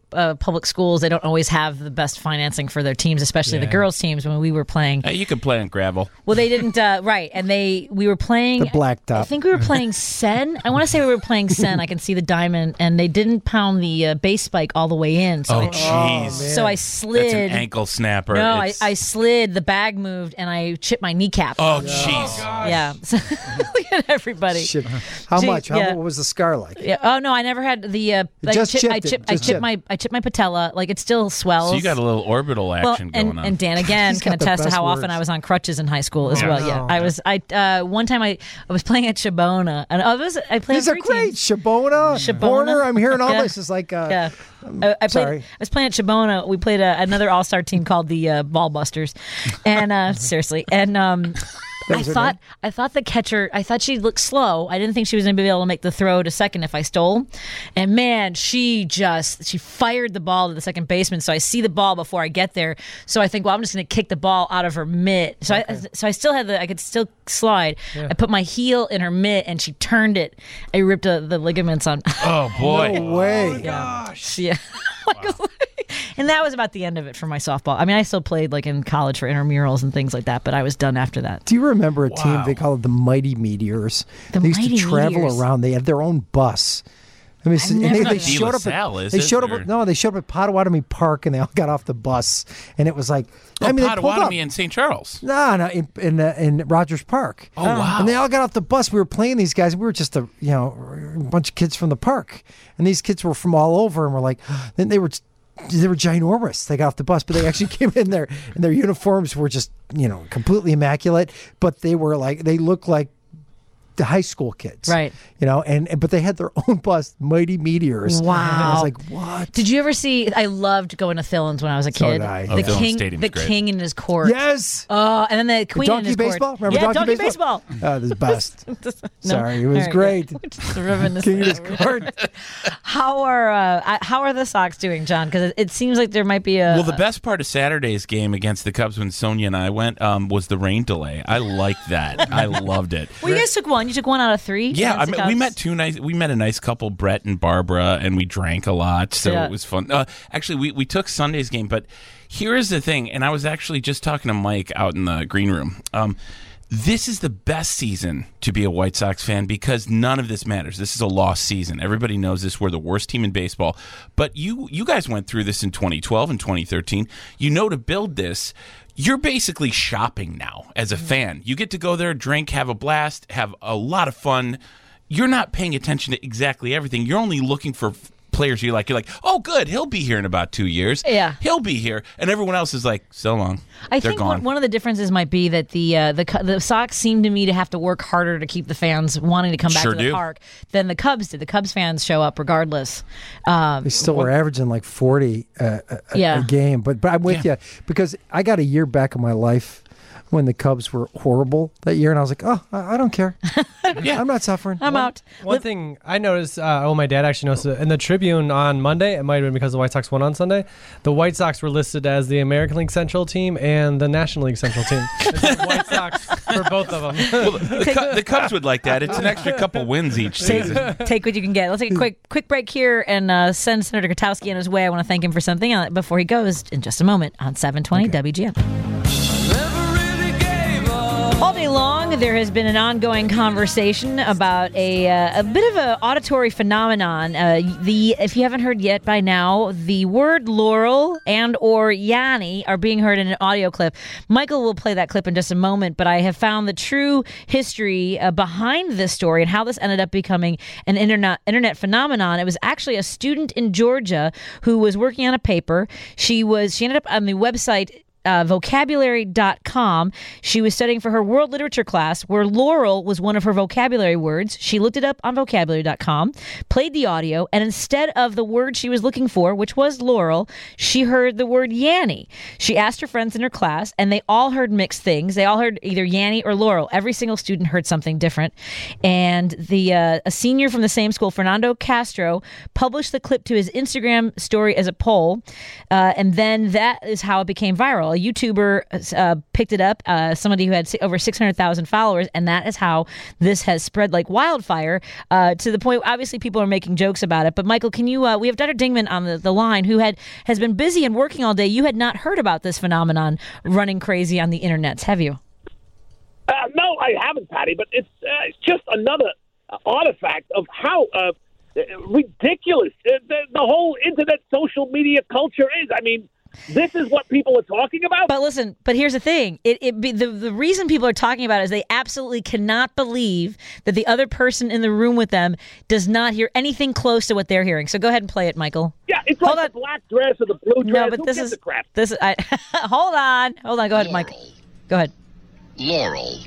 uh, public schools, they don't always have the best financing for their teams, especially the Yeah. girls' teams. When we were playing, Hey, you can play on gravel. well, they didn't. Uh, right, and they we were playing The blacktop. I think we were playing Sen. I want to say we were playing Sen. I can see the diamond, and they didn't pound the uh, base spike all the way in. So Oh, I, jeez. so I slid. That's an ankle snapper. No, I, It's- I slid. The bag moved, and I chipped my kneecap. Oh, jeez. Yeah. So, look at everybody. Shit. How Gee, much? How, yeah. What was the scar like? Yeah. Oh no, I never had the. Uh, like, Just chip, I chipped it, chipped. I just chipped chipped. my. I chipped my patella. Like it still swells. So you got a little orbital well, action and, going on. and Dan again He's can got the attest to best how often words. I was on crutches in high school as Yeah. well. Yeah, Oh, I was. I uh, one time I, I was playing at Shabona, and I was. I played. These on are three great. teams. Shabona, Shabona. Warner. I'm hearing all Yeah. this. It's like, uh, Yeah. I, I played. sorry. I was playing at Shabona. We played a, another All Star team called the uh, Ball Busters, and uh, seriously, and um, I was her thought name? I thought the catcher. I thought she looked slow. I didn't think she was going to be able to make the throw to second if I stole. And man, she just she fired the ball to the second baseman. So I see the ball before I get there. So I think, well, I'm just going to kick the ball out of her mitt. So I so I still had the I could still slide. I put my heel in her mitt, and she turned it. I ripped uh, the ligaments on. oh, boy. no way. Gosh. Yeah. And that was about the end of it for my softball. I mean, I still played like in college for intramurals and things like that, but I was done after that. Do you remember a team they called the Mighty Meteors? The they used Mighty to travel Meteors. around. They had their own bus. I mean, and never they, heard they of that. showed De La up. Salle, At, is they it, showed up. or- At, no, they showed up at Potawatomi Park, and they all got off the bus, and it was like, Oh, I mean, they pulled up. Potawatomi in Saint Charles. No, no, in in, uh, in Rogers Park. Oh, wow. And they all got off the bus. We were playing these guys. We were just a you know a bunch of kids from the park, and these kids were from all over, and we're like, then they were. They were ginormous. They got off the bus, but they actually came in there, and their uniforms were just, you know, completely immaculate. But they were like, they looked like the high school kids, Right. You know, and, and but they had their own bus, Mighty Meteors. Wow. And I was like, what? Did you ever see? I loved going to Thillins when I was a So kid. did I. The Oh, Thillins king, Stadium's the great. king in his court. Yes. Oh, and then the The queen in donkey his baseball. court. Remember yeah, donkey, baseball. Oh, the best. No? Sorry, it was All right, great. yeah. We're just reminiscing. King in his court. How are uh, I- how are the Sox doing, John? Because it, it seems like there might be a. Well, the best part of Saturday's game against the Cubs when Sonia and I went um, was the rain delay. I liked that. I loved it. Well, you guys took one. You took one out of three. Yeah, I against the mean, we Cubs. met two nice. We met a nice couple, Brett and Barbara, and we drank a lot, so Yeah. it was fun. Uh, actually, we we took Sunday's game, but here is the thing, and I was actually just talking to Mike out in the green room. Um, this is the best season to be a White Sox fan because none of this matters. This is a lost season. Everybody knows this. We're the worst team in baseball. But you you guys went through this in twenty twelve and twenty thirteen. You know, to build this, you're basically shopping now as a fan. You get to go there, drink, have a blast, have a lot of fun. You're not paying attention to exactly everything. You're only looking for f- players you like. You're like, oh, good, he'll be here in about two years. Yeah. He'll be here. And everyone else is like, so long. I They're think gone. one, one of the differences might be that the uh, the Cu- the Sox seem to me to have to work harder to keep the fans wanting to come back Sure to the do. park than the Cubs did. The Cubs fans show up regardless. Um, They still were averaging like forty uh, a, a- Yeah. a game. But but I'm with you because I got a year back in my life when the Cubs were horrible that year, and I was like, oh, I, I don't care. Yeah. I'm not suffering. I'm out. One thing I noticed, uh, oh, my dad actually noticed it in the Tribune on Monday. It might have been because the White Sox won on Sunday. The White Sox were listed as the American League Central team and the National League Central team. It's the White Sox for both of them. Well, the, Cu- the Cubs would like that. It's an extra couple wins each season. Take what you can get. Let's take a quick quick break here and uh, send Senator Katowski on his way. I want to thank him for something uh, before he goes in just a moment on seven twenty W G N. All day long, there has been an ongoing conversation about a uh, a bit of an auditory phenomenon. Uh, the if you haven't heard yet by now, the word Laurel and or Yanni are being heard in an audio clip. Michael will play that clip in just a moment, but I have found the true history uh, behind this story and how this ended up becoming an internet internet phenomenon. It was actually a student in Georgia who was working on a paper. She was she ended up on the website Uh, vocabulary dot com. She was studying for her world literature class where Laurel was one of her vocabulary words. She looked it up on vocabulary dot com, played the audio, and instead of the word she was looking for, which was Laurel, she heard the word Yanni. She asked her friends in her class, and they all heard mixed things. They all heard either Yanni or Laurel. Every single student heard something different. And the uh, a senior from the same school, Fernando Castro, published the clip to his Instagram story as a poll, uh, and then that is how it became viral. A a YouTuber uh, picked it up, uh, somebody who had over six hundred thousand followers, and that is how this has spread like wildfire uh, to the point, obviously, people are making jokes about it. But, Michael, can you, uh, we have Doctor Dingman on the, the line who had has been busy and working all day. You had not heard about this phenomenon running crazy on the internets, have you? Uh, no, I haven't, Patty, but it's, uh, it's just another uh, artifact of how uh, ridiculous uh, the, the whole internet social media culture is. I mean, this is what people are talking about. But listen, but here's the thing. It, it be, the, the reason people are talking about it is they absolutely cannot believe that the other person in the room with them does not hear anything close to what they're hearing. So go ahead and play it, Michael. Yeah, it's hold like on. The black dress or the blue dress. No, but Who this gives is a crap? This is, I, hold on. Hold on. Go ahead, Michael. Go ahead. Laurel.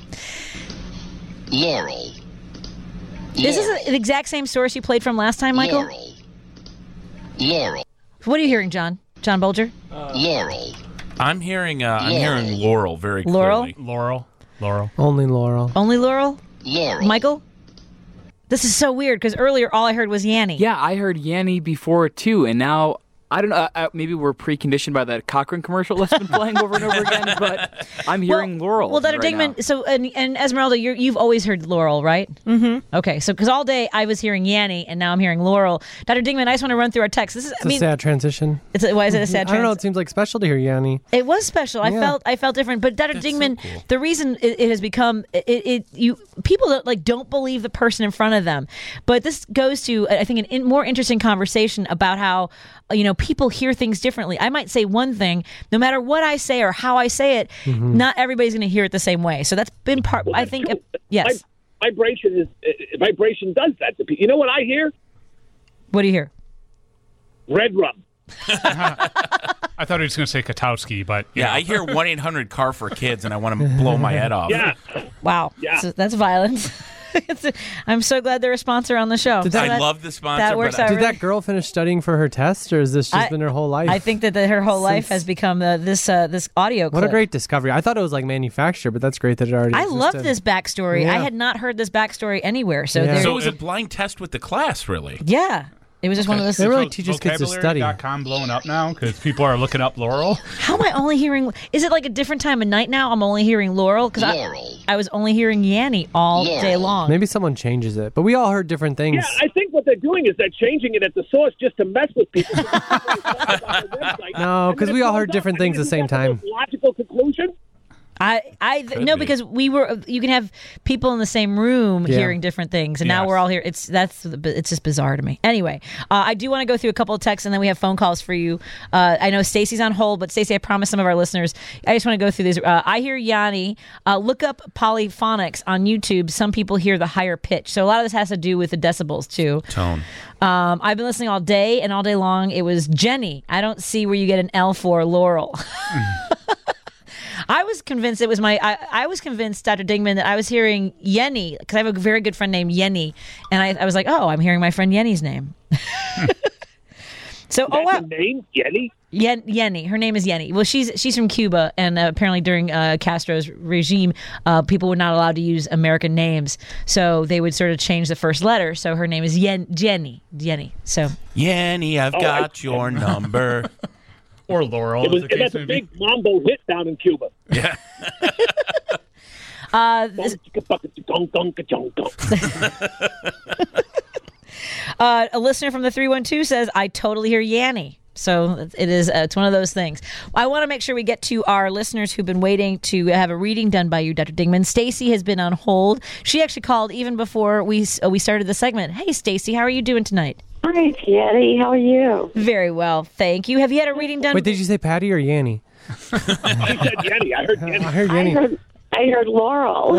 Laurel. Is this the exact same source you played from last time, Michael? Laurel. Laurel. What are you hearing, John? John Bolger? Uh, Laurel. I'm hearing uh, I'm hearing Laurel very Laurel? clearly. Laurel. Laurel. Only Laurel. Only Laurel? Laurel. Michael? This is so weird because earlier all I heard was Yanny. Yeah, I heard Yanny before too, and now I don't know. Uh, maybe we're preconditioned by that Cochrane commercial that's been playing over and over again, but I'm hearing well, Laurel. Well, Doctor right Dingman, now. so and, and Esmeralda, you're, you've always heard Laurel, right? Mm-hmm. Okay, so because all day I was hearing Yanny, and now I'm hearing Laurel. Doctor Dingman, I just want to run through our text. This is, It's I mean, a sad transition. It's a, why is it a sad? I don't know. trans- It seems like special to hear Yanny. It was special. I Yeah. felt I felt different. But Doctor Dingman, so cool. The reason it, it has become it, it you people that like don't believe the person in front of them. But this goes to I think an in, more interesting conversation about how you know people hear things differently. I might say one thing, no matter what I say or how I say it, mm-hmm. not everybody's going to hear it the same way. So that's been part. Well, I think true. yes. My, vibration is uh, vibration does that to people. You know what I hear? What do you hear? Red rum. I thought he was going to say Katowski, but yeah, know. I hear one eight hundred car for kids, and I want to blow my head off. Yeah. Wow. Yeah. So that's violence. I'm so glad they're a sponsor on the show. Did So I that, love the sponsor. That works but out Did really- that girl finish studying for her test, or has this just I- been her whole life? I think that the, her whole life Since- has become uh, this uh, this audio clip. What a great discovery. I thought it was like manufactured, but that's great that it already I existed. love this backstory. Yeah. I had not heard this backstory anywhere. So Yeah. there, So it was a blind test with the class, really. yeah, it was just one of those. They really teaches kids to study. vocabulary dot com blowing up now because people are looking up Laurel. How am I only hearing? Is it like a different time of night now? I'm only hearing Laurel because I, Laurel. I was only hearing Yanny all Laurel. day long. Maybe someone changes it, but we all heard different things. Yeah, I think what they're doing is they're changing it at the source just to mess with people. No, because we all heard different things at the same time. Logical conclusion. I, I no, be. because we were. You can have people in the same room Yeah. hearing different things, and now Yes. we're all here. It's that's it's just bizarre to me. Anyway, uh, I do want to go through a couple of texts, and then we have phone calls for you. Uh, I know Stacy's on hold, but Stacy, I promised some of our listeners. I just want to go through these. Uh, I hear Yanni. Uh, look up polyphonics on YouTube. Some people hear the higher pitch, so a lot of this has to do with the decibels too. Tone. Um, I've been listening all day and all day long. It was Jenny. I don't see where you get an L for Laurel. I was convinced it was my. I, I was convinced, Doctor Dingman, that I was hearing Yenny because I have a very good friend named Yenny, and I, I was like, oh, I'm hearing my friend Yenny's name. So, That's oh wow, her name, Jenny. Yen, Yenny. Her name is Yenny. Well, she's she's from Cuba, and uh, apparently during uh, Castro's regime, uh, people were not allowed to use American names, so they would sort of change the first letter. So her name is Yen Jenny. Jenny. So Yanny, I've Oh, got I- your number. Or Laurel. It was, as the case that's a may be. big mambo hit down in Cuba. Yeah. uh, this, uh, a listener from the three one two says, I totally hear Yanny. So it is. Uh, it's one of those things. I want to make sure we get to our listeners who've been waiting to have a reading done by you, Doctor Dingman. Stacy has been on hold. She actually called even before we uh, we started the segment. Hey, Stacy, how are you doing tonight? Hi, Patty. How are you? Very well, thank you. Have you had a reading done? Wait, did you say Patty or Yanny? I said Jenny. I heard Jenny. I heard I Yanny. heard, I heard Laurel.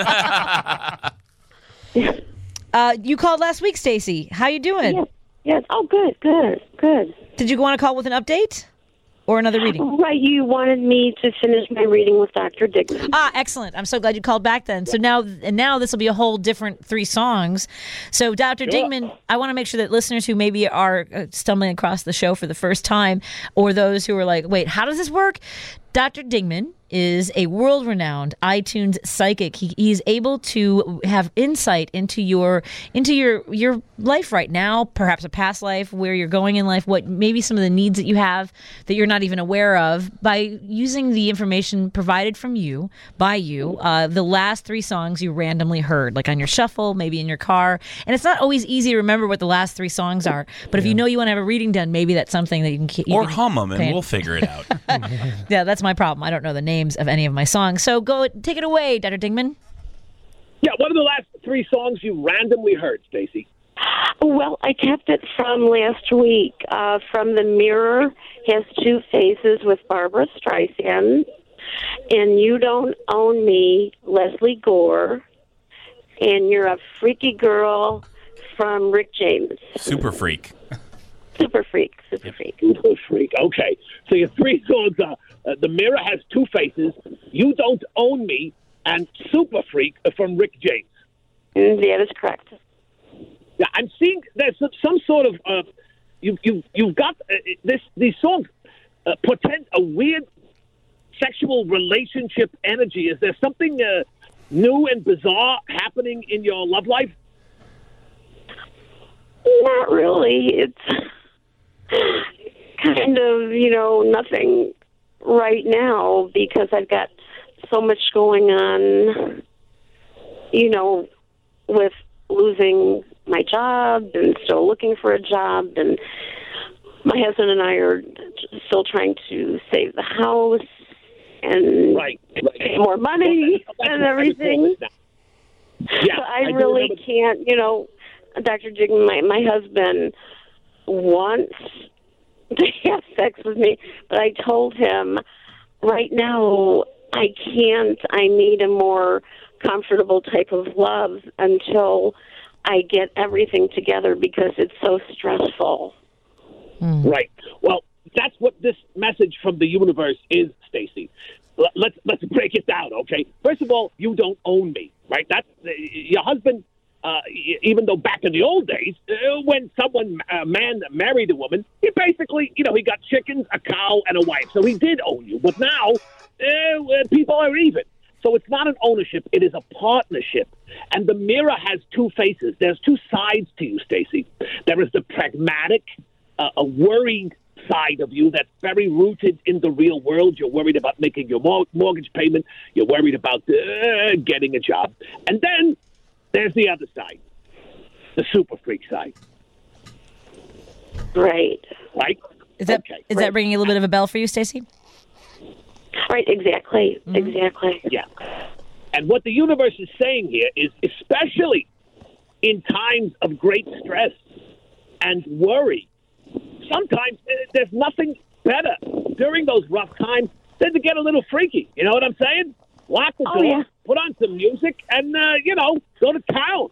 Uh, you called last week, Stacy. How you doing? Yes. Yes. Oh, good, good, good. Did you want to call with an update or another reading? Right. You wanted me to finish my reading with Doctor Dingman. Ah, excellent. I'm so glad you called back then. So now, and now this will be a whole different three songs. So, Doctor Sure. Dingman, I want to make sure that listeners who maybe are uh, stumbling across the show for the first time, or those who are like, wait, how does this work? Doctor Dingman is a world-renowned iTunes psychic. He, he's able to have insight into your into your your life right now, perhaps a past life, where you're going in life, what maybe some of the needs that you have that you're not even aware of, by using the information provided from you, by you, uh, the last three songs you randomly heard, like on your shuffle, maybe in your car. And it's not always easy to remember what the last three songs are, but if you know you want to have a reading done, maybe that's something that you can keep. Or hum them, and we'll figure it out. Yeah, that's my problem. I don't know the names of any of my songs. So go take it away, Doctor Dingman. Yeah, what are the last three songs you randomly heard, Stacey? Well, I kept it from last week. Uh, from The Mirror Has Two Faces with Barbara Streisand. And You Don't Own Me, Leslie Gore. And You're a Freaky Girl from Rick James. Super Freak. Super Freak. Super Freak. Super Freak. Okay. So your three songs are uh, The Mirror Has Two Faces, You Don't Own Me, and Super Freak from Rick James. Mm, that is correct. Yeah, I'm seeing there's some, some sort of uh, you you you've got uh, this these songs uh, portend a weird sexual relationship energy. Is there something uh, new and bizarre happening in your love life? Not really. It's kind of, you know, nothing right now because I've got so much going on, you know, with losing my job and still looking for a job. And my husband and I are still trying to save the house and right. pay more money well, and everything. Yeah, so I, I really remember- can't, you know, Doctor Jigman, my, my husband wants to have sex with me, but I told him right now I can't. I need a more comfortable type of love until I get everything together because it's so stressful. Right. Well, that's what this message from the universe is, Stacey. L- Let's let's break it down, okay? First of all, you don't own me, right? That's uh, your husband. Uh, e- even though back in the old days, uh, when someone a man married a woman, he basically, you know, he got chickens, a cow, and a wife, so he did own you. But now, uh, people are even. So it's not an ownership; it is a partnership. And the mirror has two faces. There's two sides to you, Stacey. There is the pragmatic, uh, a worried side of you that's very rooted in the real world. You're worried about making your mor- mortgage payment. You're worried about uh, getting a job. And then there's the other side, the super freak side. Right. Right? Is that Okay. is that ringing a little bit of a bell for you, Stacey? Right, exactly. Mm-hmm. Exactly. Yeah. And what the universe is saying here is, especially in times of great stress and worry, sometimes uh, there's nothing better during those rough times than to get a little freaky. You know what I'm saying? Lock the Oh, door, yeah. put on some music, and, uh, you know, go to town.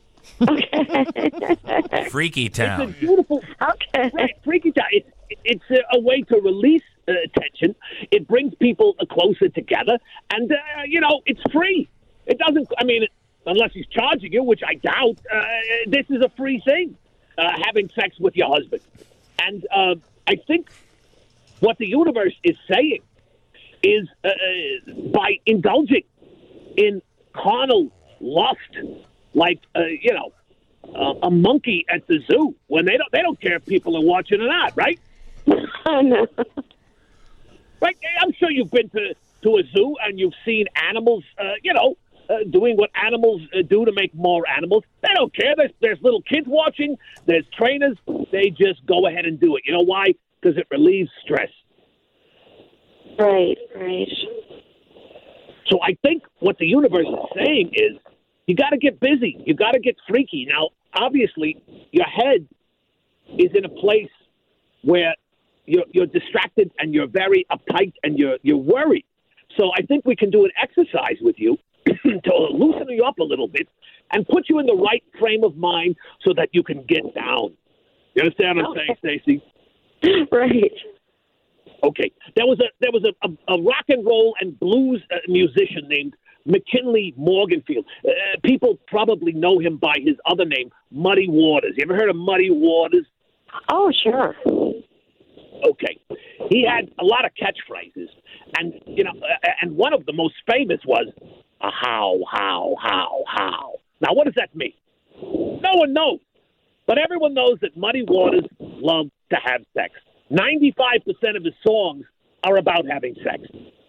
Freaky It's Town. a beautiful, okay. right, freaky town. It's, it's a, a way to release uh, tension. It brings people uh, closer together, and, uh, you know, it's free. It doesn't, I mean, unless he's charging you, which I doubt, uh, this is a free thing, uh, having sex with your husband. And uh, I think what the universe is saying is uh, by indulging in carnal lust, like, uh, you know, uh, a monkey at the zoo, when they don't they don't care if people are watching or not, right? Oh, no. Right? I'm sure you've been to, to a zoo and you've seen animals, uh, you know, uh, doing what animals uh, do to make more animals. They don't care. There's, there's little kids watching. There's trainers. They just go ahead and do it. You know why? Because it relieves stress. Right, right. So I think what the universe is saying is you got to get busy. You got to get freaky. Now, obviously, your head is in a place where you're, you're distracted and you're very uptight and you're you're worried. So I think we can do an exercise with you to loosen you up a little bit and put you in the right frame of mind so that you can get down. You understand what I'm saying, Stacey? Right. Okay. There was a there was a, a, a rock and roll and blues uh, musician named McKinley Morganfield. Uh, people probably know him by his other name, Muddy Waters. You ever heard of Muddy Waters? Oh, sure. Okay. He had a lot of catchphrases, and you know, uh, and one of the most famous was a how, how, how, how. Now, what does that mean? No one knows, but everyone knows that Muddy Waters loved to have sex. Ninety-five percent of his songs are about having sex.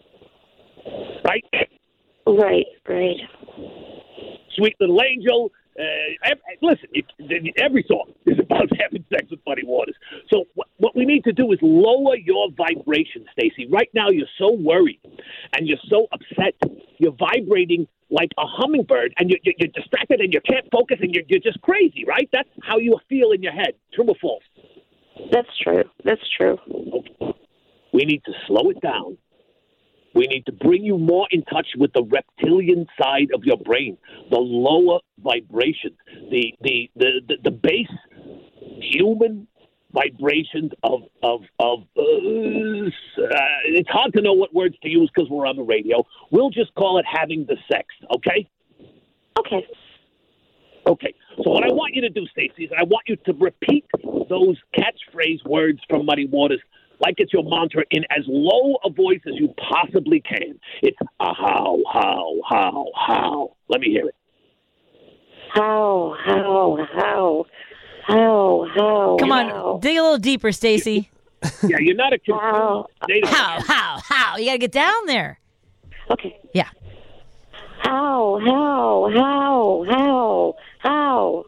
Right? Right, right. Sweet Little Angel. Uh, every, listen, it, every song is about having sex with Muddy Waters. So what, what we need to do is lower your vibration, Stacey. Right now, you're so worried and you're so upset. You're vibrating like a hummingbird, and you're, you're distracted, and you can't focus, and you're, you're just crazy, right? That's how you feel in your head. True or false? That's true. That's true. Okay. We need to slow it down. We need to bring you more in touch with the reptilian side of your brain, the lower vibration, the the the the, the base human vibrations of of of. Uh, uh, it's hard to know what words to use because we're on the radio. We'll just call it having the sex. Okay. Okay. Okay. So what I want you to do, Stacey, is I want you to repeat those catchphrase words from Muddy Waters like it's your mantra in as low a voice as you possibly can. It's a how, how, how, how. Let me hear it. How, how, how, how, how. Come on, how. dig a little deeper, Stacey. Yeah, you're not a how, how, how, how. You got to get down there. Okay. Yeah. How, how, how, how, how.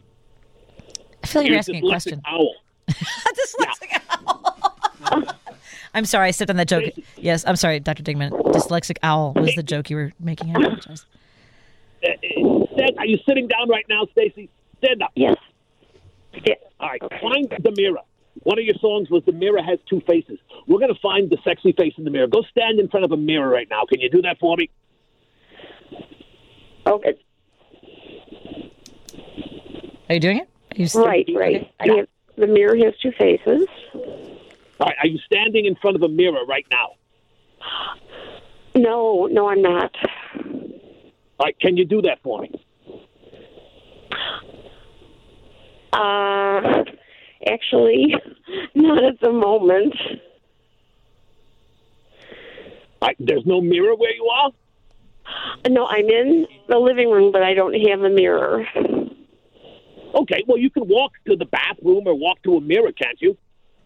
I feel like you're, you're asking a dyslexic question. Owl. Dyslexic yeah. owl. I'm sorry, I stepped on that joke. Yes, I'm sorry, Doctor Dingman. Dyslexic owl was the joke you were making. I apologize. Uh, stand, are you sitting down right now, Stacey? Stand up. Yes. Yeah. All right. Find the mirror. One of your songs was "The Mirror Has Two Faces." We're going to find the sexy face in the mirror. Go stand in front of a mirror right now. Can you do that for me? Okay. Are you doing it? Are you right, right. Okay. I have, the mirror has two faces. All right. Are you standing in front of a mirror right now? No, no, I'm not. All right. Can you do that for me? Uh, actually, not at the moment. All right. There's no mirror where you are? No, I'm in the living room, but I don't have a mirror. Okay, well, you can walk to the bathroom or walk to a mirror, can't you?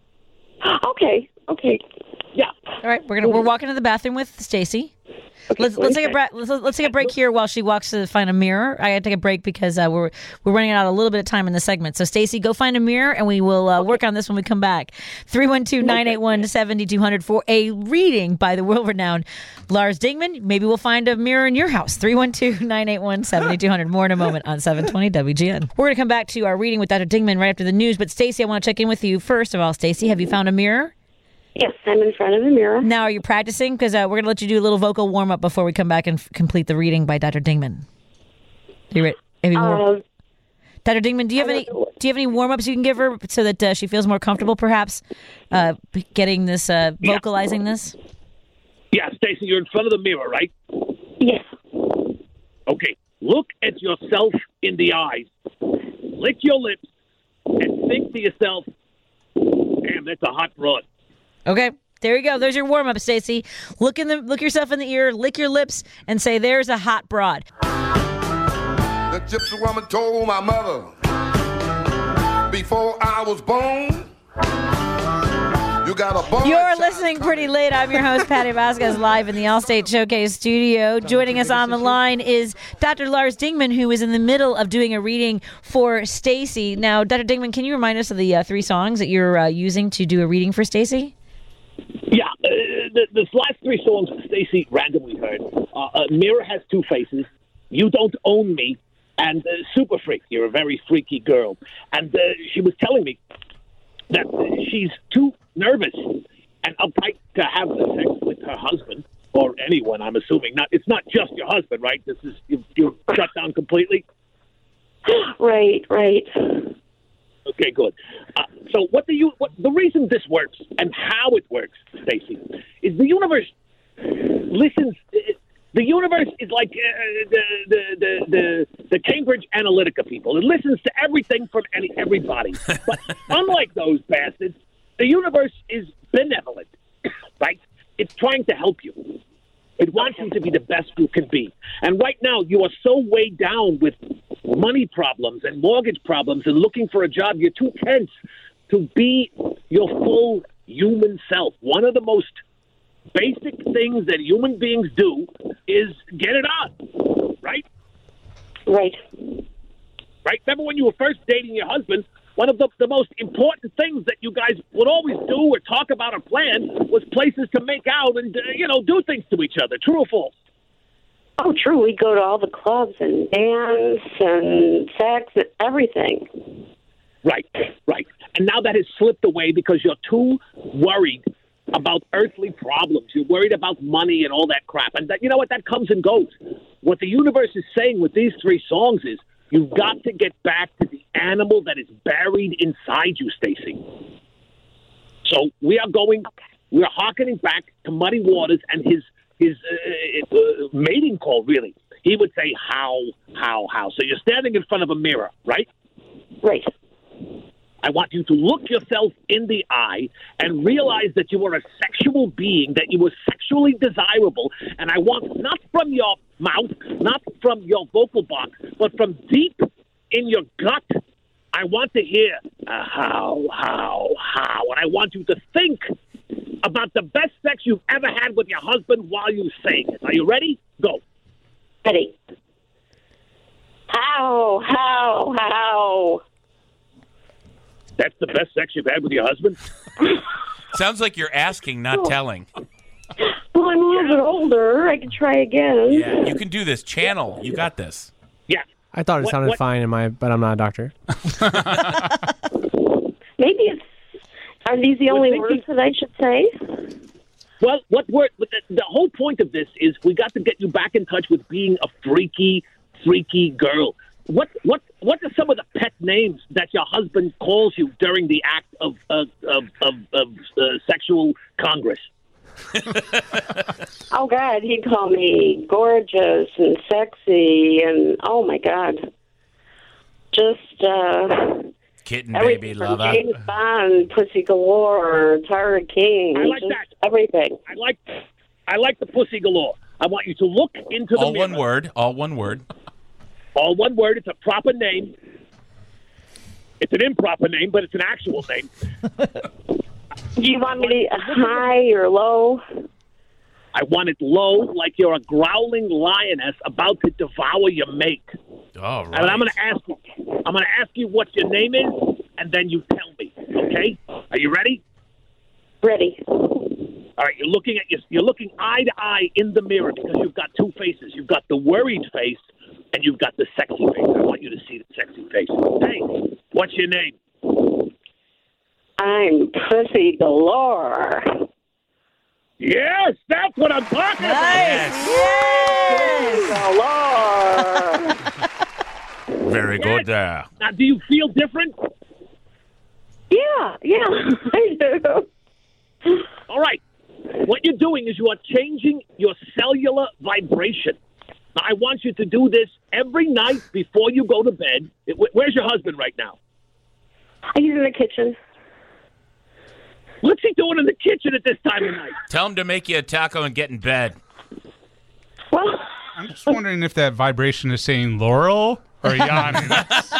Okay, okay. Yeah. All right, we're gonna we're walking to the bathroom with Stacey. Okay, let's let's take a break. Let's, let's take a break here while she walks to find a mirror. I got to take a break because uh, we're we're running out a little bit of time in the segment. So Stacey, go find a mirror, and we will uh, okay. work on this when we come back. three one two, nine eight one, seven two zero zero for a reading by the world-renowned Lars Dingman. Maybe we'll find a mirror in your house. three one two, nine eight one, seven two zero zero. More in a moment on seven twenty W G N. We're going to come back to our reading with Doctor Dingman right after the news. But Stacey, I want to check in with you first of all. Stacey, have you found a mirror? Yes, I'm in front of the mirror. Now, are you practicing? Because uh, we're going to let you do a little vocal warm-up before we come back and f- complete the reading by Doctor Dingman. Are you ready? Have you warm- uh, Doctor Dingman, do you have any do you have any warm-ups you can give her so that uh, she feels more comfortable, perhaps, uh, getting this, uh, vocalizing yeah. this? Yeah, Stacey, you're in front of the mirror, right? Yes. Okay, look at yourself in the eyes. Lick your lips and think to yourself, damn, that's a hot broad. Okay, there you go. There's your warm up, Stacey. Look in the look yourself in the ear, lick your lips, and say, "There's a hot broad." The gypsy woman told my mother before I was born, you got a boy. You're listening pretty late. I'm your host, Patty Vasquez, live in the Allstate Showcase studio. Joining us on the line is Doctor Lars Dingman, who is in the middle of doing a reading for Stacey. Now, Doctor Dingman, can you remind us of the uh, three songs that you're uh, using to do a reading for Stacey? Yeah, uh, the, the last three songs Stacey randomly heard. Uh, uh, Mirror Has Two Faces, You Don't Own Me, and uh, Super Freak. You're a very freaky girl. And uh, she was telling me that uh, she's too nervous and uptight to have the sex with her husband or anyone, I'm assuming. Not, it's not just your husband, right? This is you, you're shut down completely? Right, right. Okay, good. Uh, so what do you, what, the reason this works and how it works, Stacey, is the universe listens. The universe is like uh, the, the, the, the, the Cambridge Analytica people. It listens to everything from any, everybody. But unlike those bastards, the universe is benevolent, right? It's trying to help you. It wants you to be the best you can be. And right now, you are so weighed down with money problems and mortgage problems and looking for a job, you're too tense to be your full human self. One of the most basic things that human beings do is get it on, right? Right. Right? Remember when you were first dating your husband, one of the, the most important things that you guys would always do or talk about or plan was places to make out and, uh, you know, do things to each other. True or false? Oh, true. We go to all the clubs and dance and sex and everything. Right, right. And now that has slipped away because you're too worried about earthly problems. You're worried about money and all that crap. And that, you know what? That comes and goes. What the universe is saying with these three songs is you've got to get back to the animal that is buried inside you, Stacy. So we are going, we are hearkening back to Muddy Waters and his his uh, uh, mating call, really. He would say, how, how, how. So you're standing in front of a mirror, right? Right. I want you to look yourself in the eye and realize that you are a sexual being, that you are sexually desirable. And I want not from your mouth, not from your vocal box, but from deep in your gut, I want to hear uh, how, how, how. And I want you to think about the best sex you've ever had with your husband while you say it. Are you ready? Go. Ready. How, how, how. That's the best sex you've had with your husband? Sounds like you're asking, not telling. Well, I'm a little bit older. I can try again. Yeah, you can do this. Channel. You got this. Yeah. I thought it What- sounded what- fine in my, but I'm not a doctor. Maybe it's. Are these the only words that I should say? Well, what word? But the, the whole point of this is we got to get you back in touch with being a freaky, freaky girl. What what what are some of the pet names that your husband calls you during the act of of of, of, of uh, sexual congress? Oh God, he'd call me gorgeous and sexy, and oh my God, just uh, Kitten everything baby from lover. James Bond, Pussy Galore, Tara King. I like just that. Everything. I like I like the pussy galore. I want you to look into the All mirror. one word. All one word. All one word. It's a proper name. It's an improper name, but it's an actual name. Do you want me to high or low? I want it low, like you're a growling lioness about to devour your mate. All right. And I'm going to ask you. I'm going to ask you what your name is, and then you tell me. Okay? Are you ready? Ready. All right. You're looking at your, You're looking eye to eye in the mirror because you've got two faces. You've got the worried face, and you've got the sexy face. I want you to see the sexy face. Hey, what's your name? I'm Pussy Galore. Yes, that's what I'm talking about. Galore. Very good there. Now, do you feel different? Yeah, yeah, I do. All right. What you're doing is you are changing your cellular vibration. Now, I want you to do this every night before you go to bed. It- Where's your husband right now? He's in the kitchen. What's he doing in the kitchen at this time of night? Tell him to make you a taco and get in bed. Well, I'm just wondering if that vibration is saying Laurel or Giannis.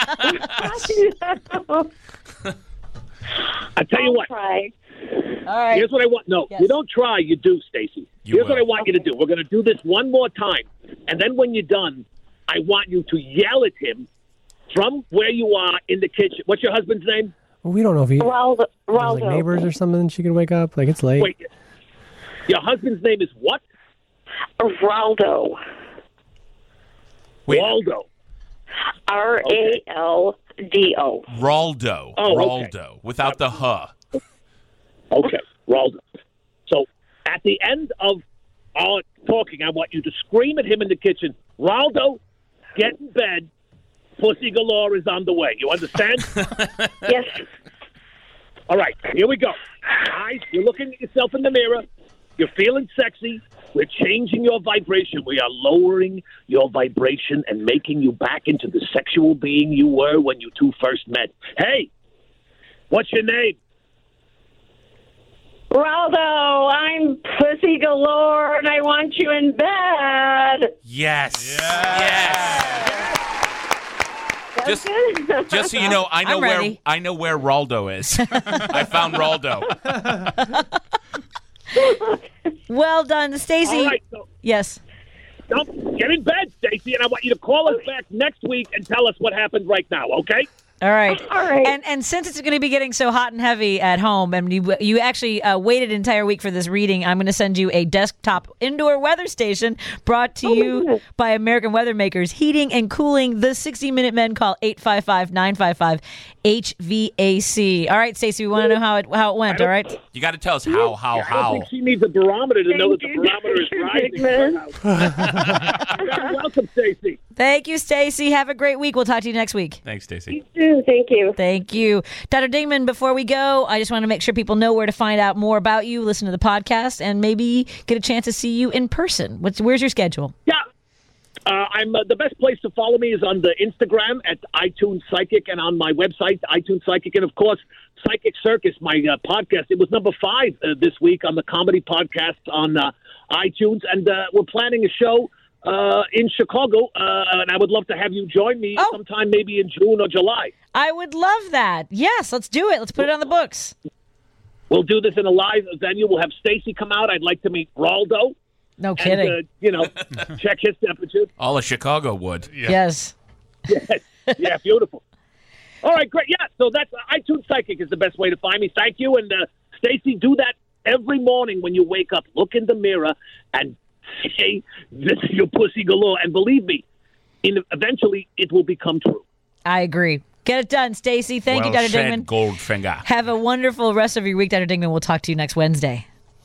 I tell you what. Try. All right. Here's what I want. No, Yes. you don't try. You do, Stacy. You Here's what I will. want you to do. We're going to do this one more time, and then when you're done, I want you to yell at him from where you are in the kitchen. What's your husband's name? Well, we don't know if he Raldo. there's Raldo. like neighbors or something. She could wake up. Like it's late. Wait. Your husband's name is what? Raldo. Wait. Waldo. R A L D O. Raldo. Oh, okay. Raldo. Without the huh. Okay, Raldo. So at the end of our talking, I want you to scream at him in the kitchen, Raldo, get in bed. Pussy galore is on the way. You understand? Yes. All right, here we go. Eyes, you're looking at yourself in the mirror. You're feeling sexy. We're changing your vibration. We are lowering your vibration and making you back into the sexual being you were when you two first met. Hey, what's your name? Raldo, I'm pussy galore, and I want you in bed. Yes. Yes. Just, just so you know, I know I'm where ready. I know where Raldo is. I found Raldo. Well done, Stacy. All right, so Yes. don't get in bed, Stacy, and I want you to call us back next week and tell us what happened right now, okay? All right. All right. And and since it's going to be getting so hot and heavy at home, and you you actually uh, waited an entire week for this reading, I'm going to send you a desktop indoor weather station brought to Oh, my you goodness. by American Weather Makers, heating and cooling the sixty minute men. Call eight five five, nine five five, H V A C. All right, Stacey, we want to know how it how it went. All right. You got to tell us how, how, I don't how. think she needs a barometer to know that Thank the you, barometer is Doctor rising. Dickman. You're welcome, Stacy. Thank you, Stacey. Have a great week. We'll talk to you next week. Thanks, Stacy. Mm, Thank you. Thank you. Doctor Dingman, before we go, I just want to make sure people know where to find out more about you, listen to the podcast, and maybe get a chance to see you in person. What's Where's your schedule? Yeah. Uh, I'm uh, the best place to follow me is on the Instagram at iTunes Psychic and on my website, iTunes Psychic. And, of course, Psychic Circus, my uh, podcast. It was number five uh, this week on the comedy podcast on uh, iTunes. And uh, we're planning a show uh, in Chicago, uh, and I would love to have you join me Oh. sometime maybe in June or July. I would love that. Yes, let's do it. Let's put it on the books. We'll do this in a live venue. We'll have Stacy come out. I'd like to meet Raldo. No kidding. And, uh, you know, check his temperature. All of Chicago would. Yes. Yes. Yeah, beautiful. All right, great. Yeah, so that's uh, iTunes Psychic is the best way to find me. Thank you. And, uh, Stacy, do that every morning when you wake up. Look in the mirror and say, this is your pussy galore. And believe me, in, eventually it will become true. I agree. Get it done, Stacy. Thank well you, Doctor said, Dingman. Goldfinger. Have a wonderful rest of your week, Doctor Dingman. We'll talk to you next Wednesday.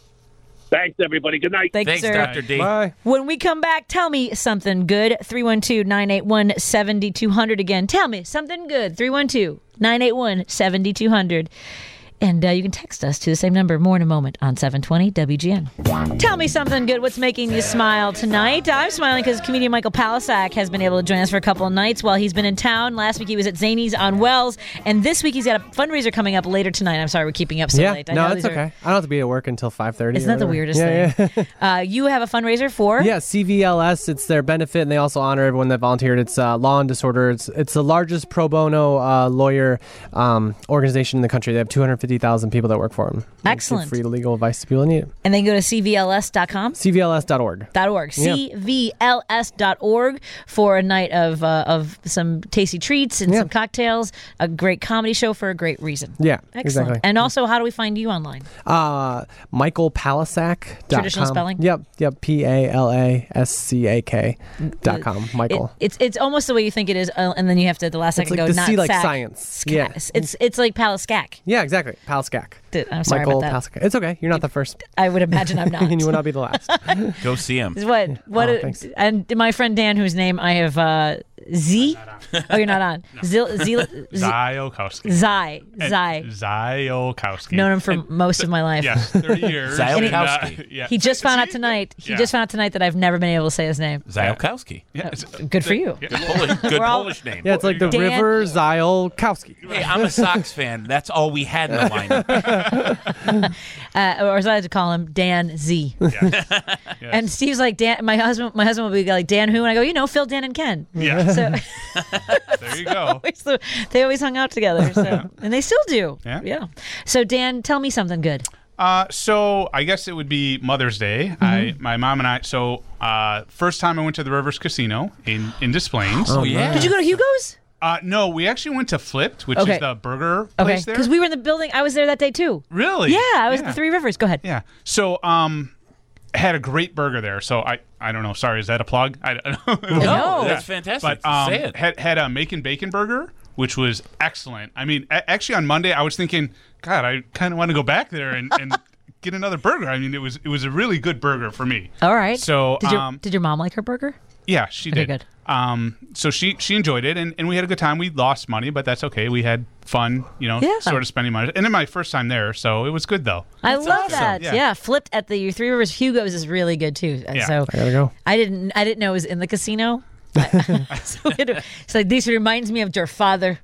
Thanks, everybody. Good night. Thank Thanks, you, sir. Doctor D. Bye. When we come back, tell me something good. three one two, nine eight one, seven two zero zero. Again, tell me something good. three one two, nine eight one, seven two zero zero. And uh, you can text us to the same number. More in a moment on seven twenty W G N. Tell me something good. What's making you smile tonight? I'm smiling because comedian Michael Palisak has been able to join us for a couple of nights while he's been in town. Last week he was at Zany's on Wells, and this week he's got a fundraiser coming up later tonight. I'm sorry we're keeping you up so yeah, late. I no, know it's these are- okay. I don't have to be at work until five thirty. Isn't that the weirdest yeah, thing? Yeah. uh, you have a fundraiser for? Yeah, C V L S. It's their benefit, and they also honor everyone that volunteered. It's uh, Law and Disorder. It's, it's the largest pro bono uh, lawyer um, organization in the country. They have two hundred fifty thousand people that work for them. They Excellent. give free legal advice to people that need it. And then go to C V L S dot com. C V L S dot org. Dot org. Yeah. C V L S dot org for a night of uh, of some tasty treats and Yeah. some cocktails, a great comedy show for a great reason. Yeah, Excellent. exactly. And also, how do we find you online? Uh, Michael Palisak. Traditional spelling? Yep, yep. P A L A S C A K dot com. Michael. It, it's it's almost the way you think it is, uh, and then you have to at the last It's second like go the not C like sack. science. Sca- Yeah. It's it's like Paliskak. Yeah, exactly. Paliskak. Dude, I'm sorry Michael about that. Paliskak. It's okay. You're not the first. I would imagine I'm not. And you will not be the last. Go see him. Is what what Oh, it- thanks. and my friend Dan, whose name I have uh, Z. Oh, you're not on. Zil, Zil, Z. Zyokowski. Zai. Zai. Zyokowski. Known him for most of my life. Yes, thirty years. Zyokowski. And, uh, yeah. He just found out tonight. He Yeah. just found out tonight that I've never been able to say his name. Zyokowski. Yeah, Uh, it's- Good for you. Good Polish, good We're all- Polish name. Yeah, it's like the Dan- River Zyolkowski. Hey, I'm a Sox fan. That's all we had in the lineup. Uh, or as I like to call him, Dan Z. And Steve's like, Dan. My husband, my husband will be like, Dan who? And I go, you know, Phil, Dan, and Ken. Yeah. So There you go. so they always hung out together. So and they still do. Yeah. Yeah. So Dan, tell me something good. Uh, so I guess it would be Mother's Day. Mm-hmm. I, my mom and I. So uh, first time I went to the Rivers Casino in in Des Plaines. Oh, yeah. Did you go to Hugo's? Uh, no, we actually went to Flipped, which Okay. is the burger Okay. place there. Because we were in the building. I was there that day too. Really? Yeah, I was Yeah. at the Three Rivers. Go ahead. Yeah. So um, had a great burger there. So I I don't know. Sorry, is that a plug? I don't know. No. That's fantastic. But um, Say it. had had a Macon Bacon burger, which was excellent. I mean, a- actually on Monday I was thinking, God, I kind of want to go back there and, and get another burger. I mean, it was it was a really good burger for me. All right. So did your um, did your mom like her burger? yeah, she Okay, did. good. Um, so she she enjoyed it, and, and we had a good time. We lost money, but that's okay. We had fun, you know, Yeah. sort of spending money. And then my first time there, so it was good though. I love awesome. that. Yeah. Yeah. Flipped at the Three Rivers Hugo's is really good too. Uh, Yeah. So I gotta go. I didn't I didn't know it was in the casino. So it- it's like, this reminds me of your father.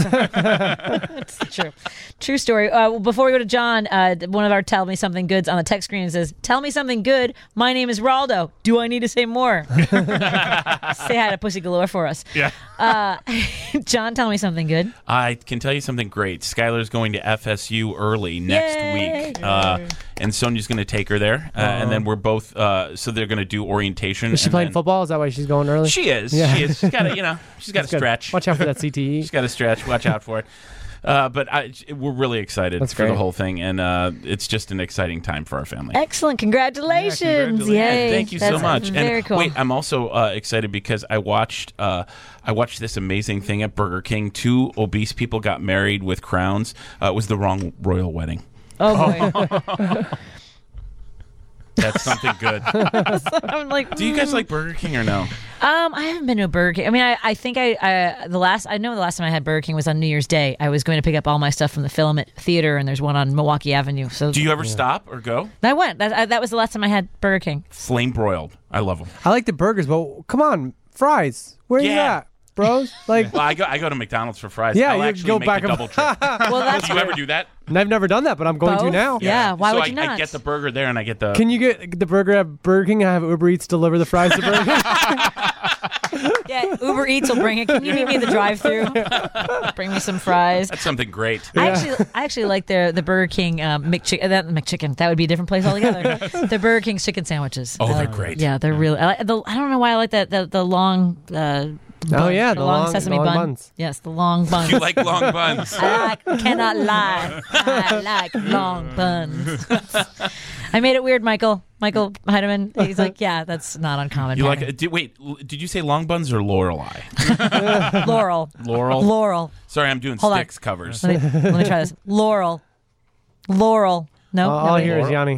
It's true. True story. Uh, well, before we go to John, uh, one of our Tell Me Something Goods on the text screen says, tell me something good. My name is Raldo. Do I need to say more? Say hi to Pussy Galore for us. Yeah. Uh, John, tell me something good. I can tell you something great. Skylar's going to F S U early next Yay. week, uh, and Sonia's going to take her there, uh, and then we're both. Uh, so they're going to do orientation. Is she and playing then- football? Is that why she's going early? She is. Yeah. She is. She's got to, you know, she's got to That's good. stretch. Watch out for that C T E. She's got to stretch. Watch out for it. Uh, but I, we're really excited That's for the great. whole thing, and uh, it's just an exciting time for our family. Excellent. Congratulations. Yay. Thank you That's so much. Very and cool. wait, I'm also uh, excited because I watched uh, I watched this amazing thing at Burger King. Two obese people got married with crowns. Uh, it was the wrong royal wedding. Oh, boy. That's something good. I'm like, Do you guys mm. like Burger King or no? Um, I haven't been to a Burger King. I mean, I, I think I, I the last I know the last time I had Burger King was on New Year's Day. I was going to pick up all my stuff from the Filament Theater, and there's one on Milwaukee Avenue. So Do you ever stop or go? I went. That, I, that was the last time I had Burger King. Flame broiled. I love them. I like the burgers, but come on, fries. Where you Yeah. at, bros? Like, Well, I go I go to McDonald's for fries. Yeah, I'll you actually go make back the and- double trip. Well, that's do you ever do that? I've never done that, but I'm going to Both? now. Yeah, why so would I, you not? I get the burger there, and I get the. Can you get the burger at Burger King? I have Uber Eats deliver the fries to Burger King. Yeah, Uber Eats will bring it. Can you meet me at the drive-thru? Bring me some fries. That's something great. I actually, I actually like the the Burger King um, McChicken. That McChicken. That would be a different place altogether. The Burger King chicken sandwiches. Oh, I they're like- great. Yeah, they're really. I, like, the, I don't know why I like that. The, the long. Uh, Oh, bun, yeah, the long- sesame the long bun. buns. Yes, the long buns. You like long buns. I like, cannot lie. I like long buns. I made it weird, Michael. Michael Heidemann. He's like, yeah, that's not uncommon. You like? Patty. uh, Did, wait, l- did you say long buns or Lorelei? Laurel. Laurel. Laurel. Sorry, I'm doing Hold on. sticks covers. Let me, let me try this. Laurel. Laurel. No. all all I Nobody? hear is Yanni.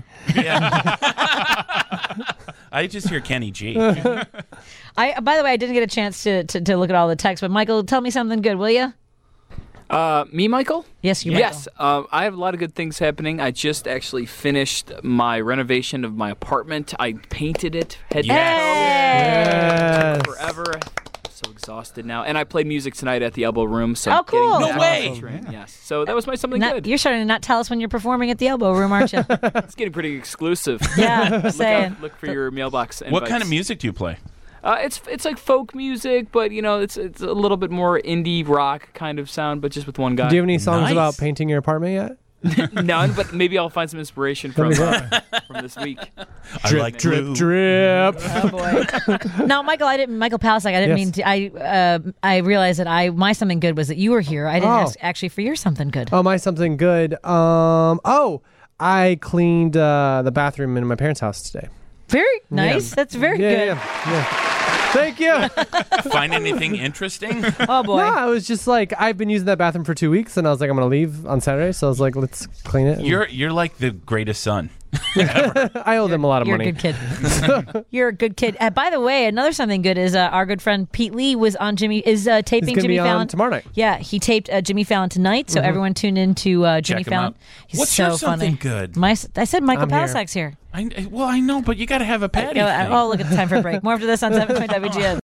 I just hear Kenny G. I. By the way, I didn't get a chance to, to, to look at all the text, but Michael, tell me something good, will you? Uh, me, Michael? Yes, you. Yes, uh, I have a lot of good things happening. I just actually finished my renovation of my apartment. I painted it head to toe. Yes. Forever. So exhausted now. And I played music tonight at the Elbow Room. So Oh, cool. getting No back way. on the train, Yes. So that was my something Not- good. You're starting to not tell us when you're performing at the Elbow Room, aren't you? It's getting pretty exclusive. Yeah, look, saying. out, look for your mailbox. What kind of invites. music do you play? Uh, it's it's like folk music, but you know, it's it's a little bit more indie rock kind of sound, but just with one guy. Do you have any songs Nice. about painting your apartment yet? None, but maybe I'll find some inspiration from uh, from this week. I like drip, blue. drip. Oh boy. No, Michael, I didn't. Michael Palisak, I didn't Yes. mean to. I uh, I realized that I my something good was that you were here. I didn't Oh. ask actually for your something good. Oh, my something good. Um. Oh, I cleaned uh, the bathroom in my parents' house today. Very nice. That's very Yeah, good. yeah, yeah. Thank you. Find anything interesting? Oh boy. No, I was just like, I've been using that bathroom for two weeks, and I was like, I'm gonna leave on Saturday, so I was like, let's clean it. You're you're like the greatest son. I owe them a lot of You're money. a good kid. You're a good kid. Uh, by the way, another something good is uh, our good friend Pete Lee was on Jimmy is uh, taping He's gonna Jimmy be on Fallon tomorrow night. Yeah, he taped uh, Jimmy Fallon tonight, so Mhm. everyone tune in to uh, Jimmy Check him Fallon. out. He's What's so your something funny. good? My, I said Michael I'm here. Palasak's here. I, well, I know, but you got to have a patty. Uh, thing. oh, look at the time for a break. More after this on seven twenty W G N.